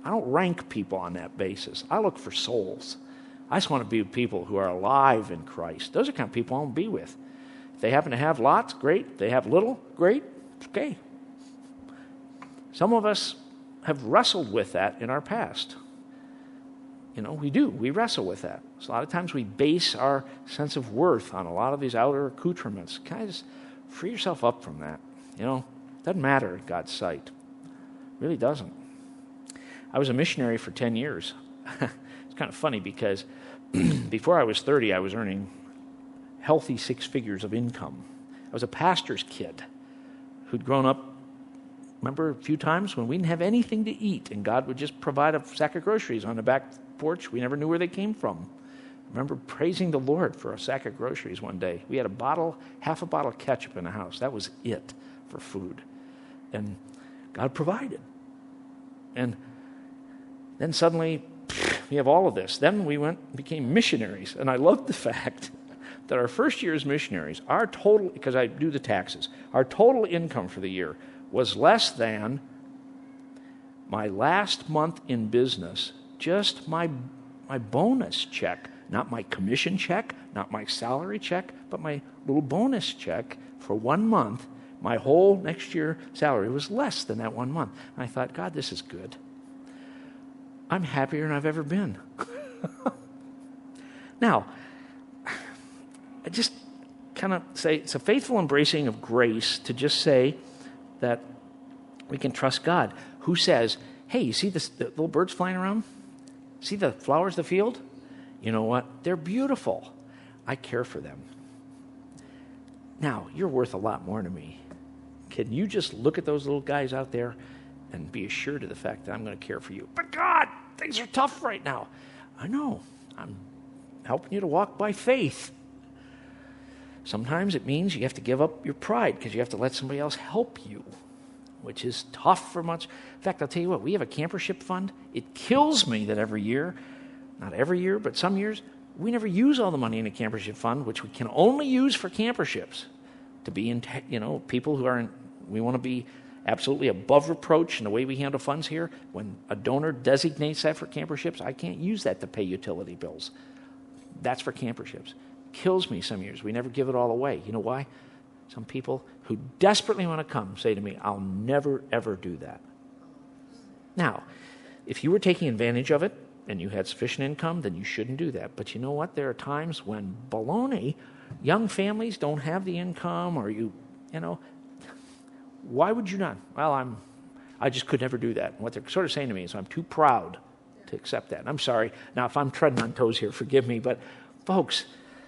I don't rank people on that basis. I look for souls. I just want to be with people who are alive in Christ. Those are the kind of people I want to be with. If they happen to have lots, great. If they have little, great. Okay. Some of us have wrestled with that in our past. We do. We wrestle with that. So a lot of times we base our sense of worth on a lot of these outer accoutrements. Kind of just free yourself up from that. It doesn't matter in God's sight. It really doesn't. I was a missionary for 10 years. It's kind of funny because before I was 30, I was earning healthy 6 figures of income. I was a pastor's kid who'd grown up, remember a few times when we didn't have anything to eat and God would just provide a sack of groceries on the back porch. We never knew where they came from. I remember praising the Lord for a sack of groceries one day. We had half a bottle of ketchup in the house. That was it for food. And God provided. And then suddenly, we have all of this. Then we became missionaries. And I love the fact that our first year as missionaries, our total, because I do the taxes, our total income for the year was less than my last month in business, just my bonus check, not my commission check, not my salary check, but my little bonus check for 1 month. My whole next year salary was less than that 1 month. And I thought, God, this is good. I'm happier than I've ever been. Now, I just kind of say it's a faithful embracing of grace to just say that we can trust God. Who says, hey, you see the little birds flying around? See the flowers of the field? You know what? They're beautiful. I care for them. Now, you're worth a lot more to me. Can you just look at those little guys out there and be assured of the fact that I'm going to care for you? But God, things are tough right now. I know. I'm helping you to walk by faith. Sometimes it means you have to give up your pride because you have to let somebody else help you, which is tough for much. In fact, I'll tell you what, we have a campership fund. It kills me that every year, not every year, but some years, we never use all the money in a campership fund, which we can only use for camperships to be in, people who are in, we want to be absolutely above reproach in the way we handle funds here. When a donor designates that for camperships, I can't use that to pay utility bills. That's for camperships. Kills me some years. We never give it all away. You know why? Some people who desperately want to come say to me, I'll never, ever do that. Now, if you were taking advantage of it and you had sufficient income, then you shouldn't do that. But you know what? There are times when young families don't have the income or why would you not? Well, I just could never do that. And what they're sort of saying to me is I'm too proud to accept that. And I'm sorry. Now, if I'm treading on toes here, forgive me. But folks,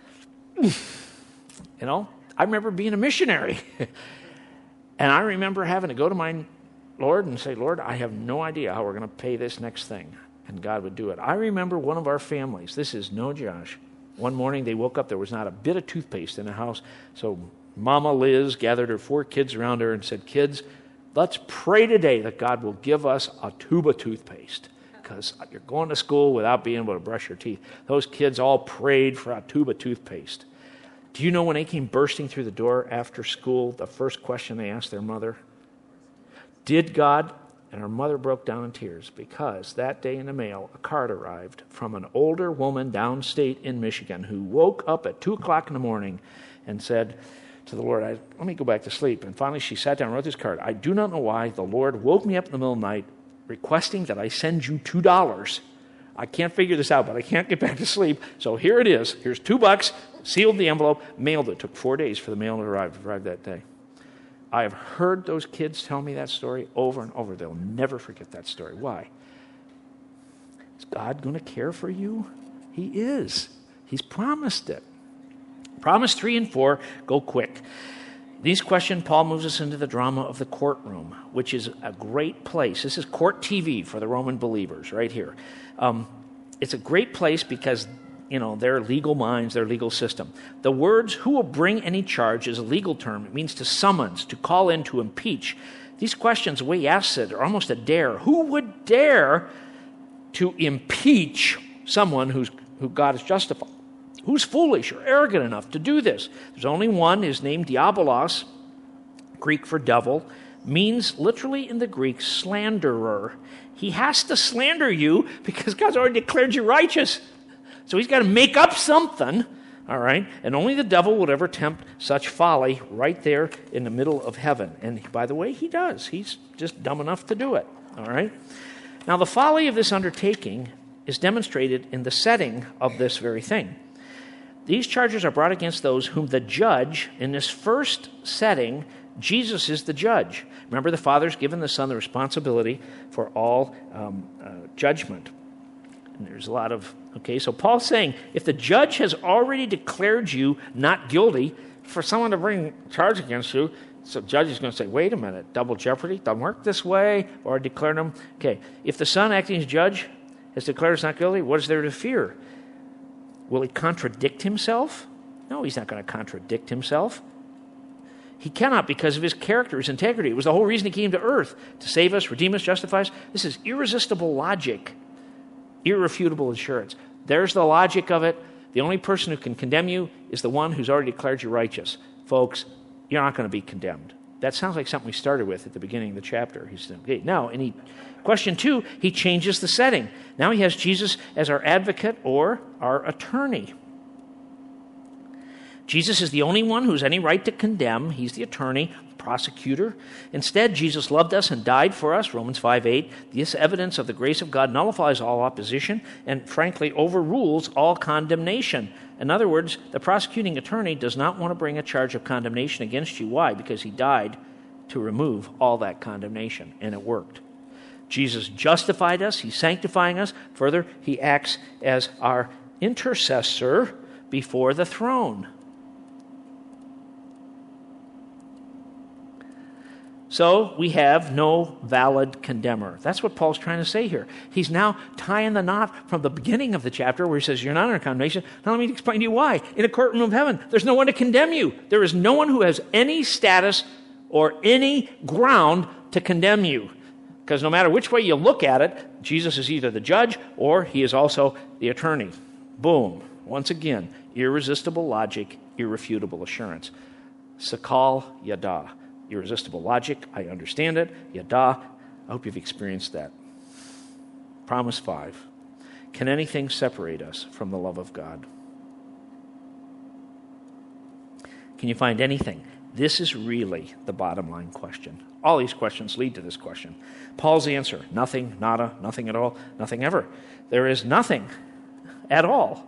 I remember being a missionary. And I remember having to go to my Lord and say, Lord, I have no idea how we're going to pay this next thing. And God would do it. I remember one of our families, this is no Josh, one morning they woke up, there was not a bit of toothpaste in the house. So Mama Liz gathered her 4 kids around her and said, kids, let's pray today that God will give us a tube of toothpaste because you're going to school without being able to brush your teeth. Those kids all prayed for a tube of toothpaste. Do you know when they came bursting through the door after school, the first question they asked their mother? Did God? And her mother broke down in tears because that day in the mail, a card arrived from an older woman downstate in Michigan who woke up at 2 o'clock in the morning and said to the Lord, let me go back to sleep. And finally she sat down and wrote this card. I do not know why the Lord woke me up in the middle of the night requesting that I send you $2. I can't figure this out, but I can't get back to sleep. So here it is. Here's $2, sealed the envelope, mailed it. Took 4 days for the mail to arrive that day. I have heard those kids tell me that story over and over. They'll never forget that story. Why? Is God going to care for you? He is. He's promised it. Promise 3 and 4, go quick. These questions, Paul moves us into the drama of the courtroom, which is a great place. This is court TV for the Roman believers right here. It's a great place because, their legal minds, their legal system. The words, who will bring any charge, is a legal term. It means to summons, to call in, to impeach. These questions, the way he asks it, are almost a dare. Who would dare to impeach someone who God has justified? Who's foolish or arrogant enough to do this? There's only one. His name, Diabolos, Greek for devil. means literally in the Greek slanderer. He has to slander you because God's already declared you righteous. So he's got to make up something, all right? And only the devil would ever tempt such folly right there in the middle of heaven. And by the way, he does. He's just dumb enough to do it, all right? Now, the folly of this undertaking is demonstrated in the setting of this very thing. These charges are brought against those whom the judge, in this first setting, Jesus is the judge. Remember, the Father's given the Son the responsibility for all judgment. And there's a lot of, so Paul's saying, if the judge has already declared you not guilty, for someone to bring a charge against you, so the judge is going to say, wait a minute, double jeopardy, doesn't work this way, or declare them. Okay, if the Son acting as judge has declared us not guilty, what is there to fear? Will he contradict himself? No, he's not going to contradict himself. He cannot because of his character, his integrity. It was the whole reason he came to earth, to save us, redeem us, justify us. This is irresistible logic, irrefutable assurance. There's the logic of it. The only person who can condemn you is the one who's already declared you righteous. Folks, you're not going to be condemned. That sounds like something we started with at the beginning of the chapter. He said, okay, now, question 2, he changes the setting. Now he has Jesus as our advocate or our attorney. Jesus is the only one who has any right to condemn. He's the attorney, prosecutor. Instead, Jesus loved us and died for us, Romans 5:8. This evidence of the grace of God nullifies all opposition and, frankly, overrules all condemnation. In other words, the prosecuting attorney does not want to bring a charge of condemnation against you. Why? Because he died to remove all that condemnation, and it worked. Jesus justified us. He's sanctifying us. Further, he acts as our intercessor before the throne. So we have no valid condemner. That's what Paul's trying to say here. He's now tying the knot from the beginning of the chapter where he says, you're not under condemnation. Now let me explain to you why. In a courtroom of heaven, there's no one to condemn you. There is no one who has any status or any ground to condemn you. Because no matter which way you look at it, Jesus is either the judge or he is also the attorney. Boom. Once again, irresistible logic, irrefutable assurance. Sakal yada. Irresistible logic, I understand it. Yada, I hope you've experienced that. Promise 5. Can anything separate us from the love of God? Can you find anything? This is really the bottom line question. All these questions lead to this question. Paul's answer, nothing, nada, nothing at all, nothing ever. There is nothing at all.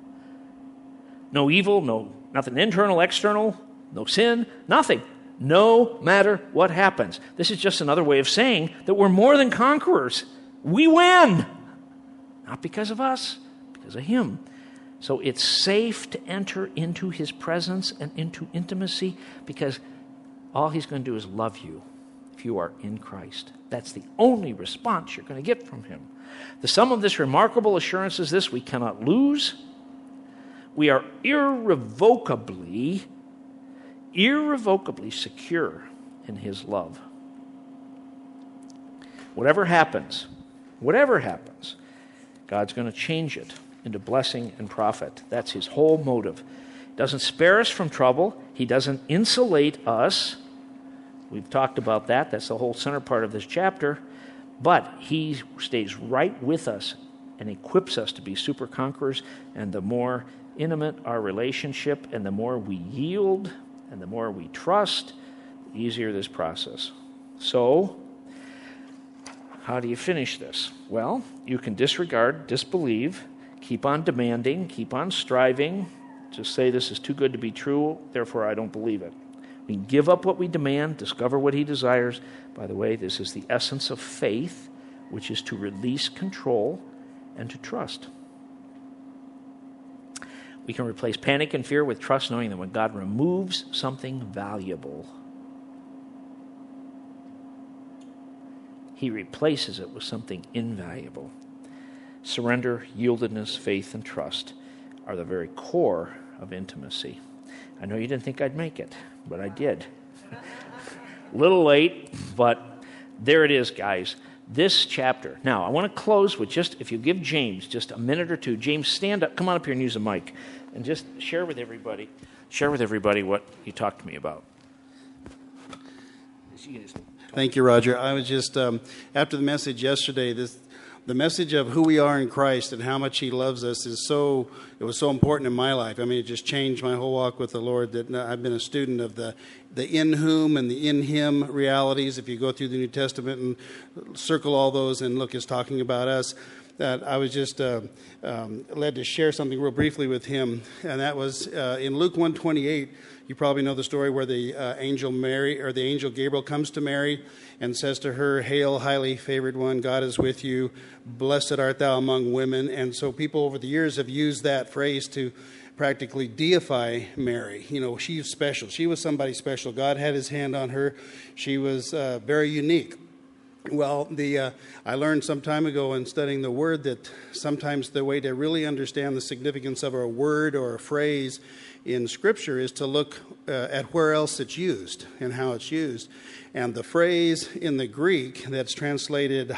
No evil, nothing internal, external, no sin, nothing. No matter what happens. This is just another way of saying that we're more than conquerors. We win. Not because of us, because of him. So it's safe to enter into his presence and into intimacy because all he's going to do is love you if you are in Christ. That's the only response you're going to get from him. The sum of this remarkable assurance is this: we cannot lose. We are irrevocably secure in his love. Whatever happens, God's going to change it into blessing and profit. That's his whole motive. He doesn't spare us from trouble. He doesn't insulate us. We've talked about that. That's the whole center part of this chapter. But he stays right with us and equips us to be super conquerors. And the more intimate our relationship and the more we yield and the more we trust, the easier this process. So, how do you finish this? Well, you can disregard, disbelieve, keep on demanding, keep on striving, just say this is too good to be true, therefore I don't believe it. We can give up what we demand, discover what he desires. By the way, this is the essence of faith, which is to release control and to trust. We can replace panic and fear with trust, knowing that when God removes something valuable, he replaces it with something invaluable. Surrender, yieldedness, faith, and trust are the very core of intimacy. I know you didn't think I'd make it, but I did. A little late, but there it is, guys. This chapter. Now, I want to close with if you give James just a minute or two. James, stand up. Come on up here and use the mic. And just share with everybody what you talked to me about. You just Thank you, Roger. I was just, after the message yesterday, the message of who we are in Christ and how much He loves us it was so important in my life. I mean, it just changed my whole walk with the Lord. That I've been a student of the in whom and the in Him realities. If you go through the New Testament and circle all those and look, it's talking about us. That I was just led to share something real briefly with him, and that was in Luke 1:28. You probably know the story where the angel Gabriel comes to Mary and says to her, "Hail, highly favored one, God is with you. Blessed art thou among women." And so people over the years have used that phrase to practically deify Mary. You know, she's special. She was somebody special. God had His hand on her. She was very unique. Well, I learned some time ago in studying the Word that sometimes the way to really understand the significance of a word or a phrase in Scripture is to look at where else it's used and how it's used. And the phrase in the Greek that's translated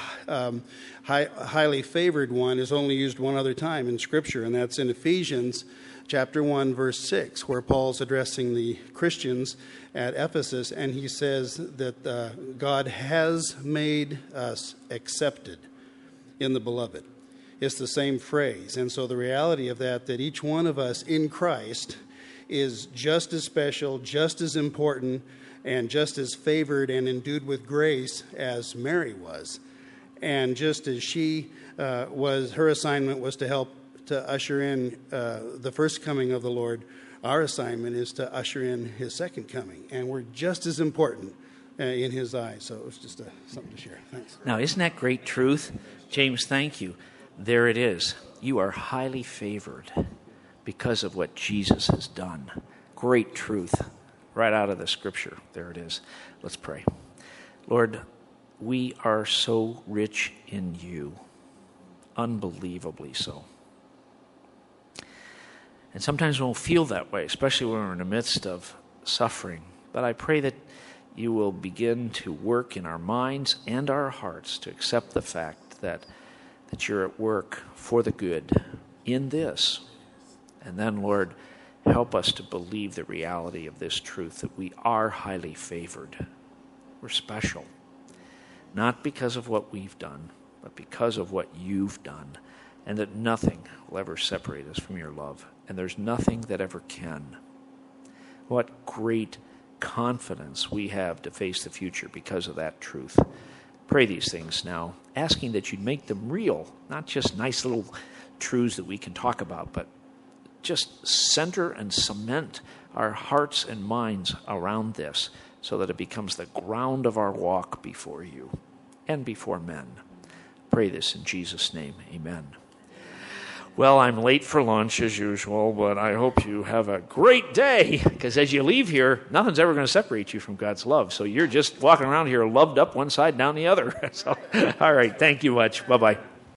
highly favored one is only used one other time in Scripture, and that's in Ephesians chapter 1, verse 6, where Paul's addressing the Christians at Ephesus, and he says that God has made us accepted in the beloved. It's the same phrase. And so the reality of that each one of us in Christ is just as special, just as important, and just as favored and endued with grace as Mary was. And just as she her assignment was to help to usher in the first coming of the Lord, our assignment is to usher in His second coming. And we're just as important in His eyes. So it was just something to share. Thanks. Now, isn't that great truth? James, thank you. There it is. You are highly favored because of what Jesus has done. Great truth. Right out of the Scripture. There it is. Let's pray. Lord, we are so rich in You. Unbelievably so. And sometimes we won't feel that way, especially when we're in the midst of suffering. But I pray that You will begin to work in our minds and our hearts to accept the fact that You're at work for the good in this. And then, Lord, help us to believe the reality of this truth, that we are highly favored. We're special. Not because of what we've done, but because of what You've done. And that nothing will ever separate us from Your love. And there's nothing that ever can. What great confidence we have to face the future because of that truth. Pray these things now, asking that You'd make them real, not just nice little truths that we can talk about, but just center and cement our hearts and minds around this so that it becomes the ground of our walk before You and before men. Pray this in Jesus' name. Amen. Well, I'm late for lunch as usual, but I hope you have a great day, because as you leave here, nothing's ever going to separate you from God's love. So you're just walking around here loved up one side, down the other. So, all right, thank you much. Bye-bye.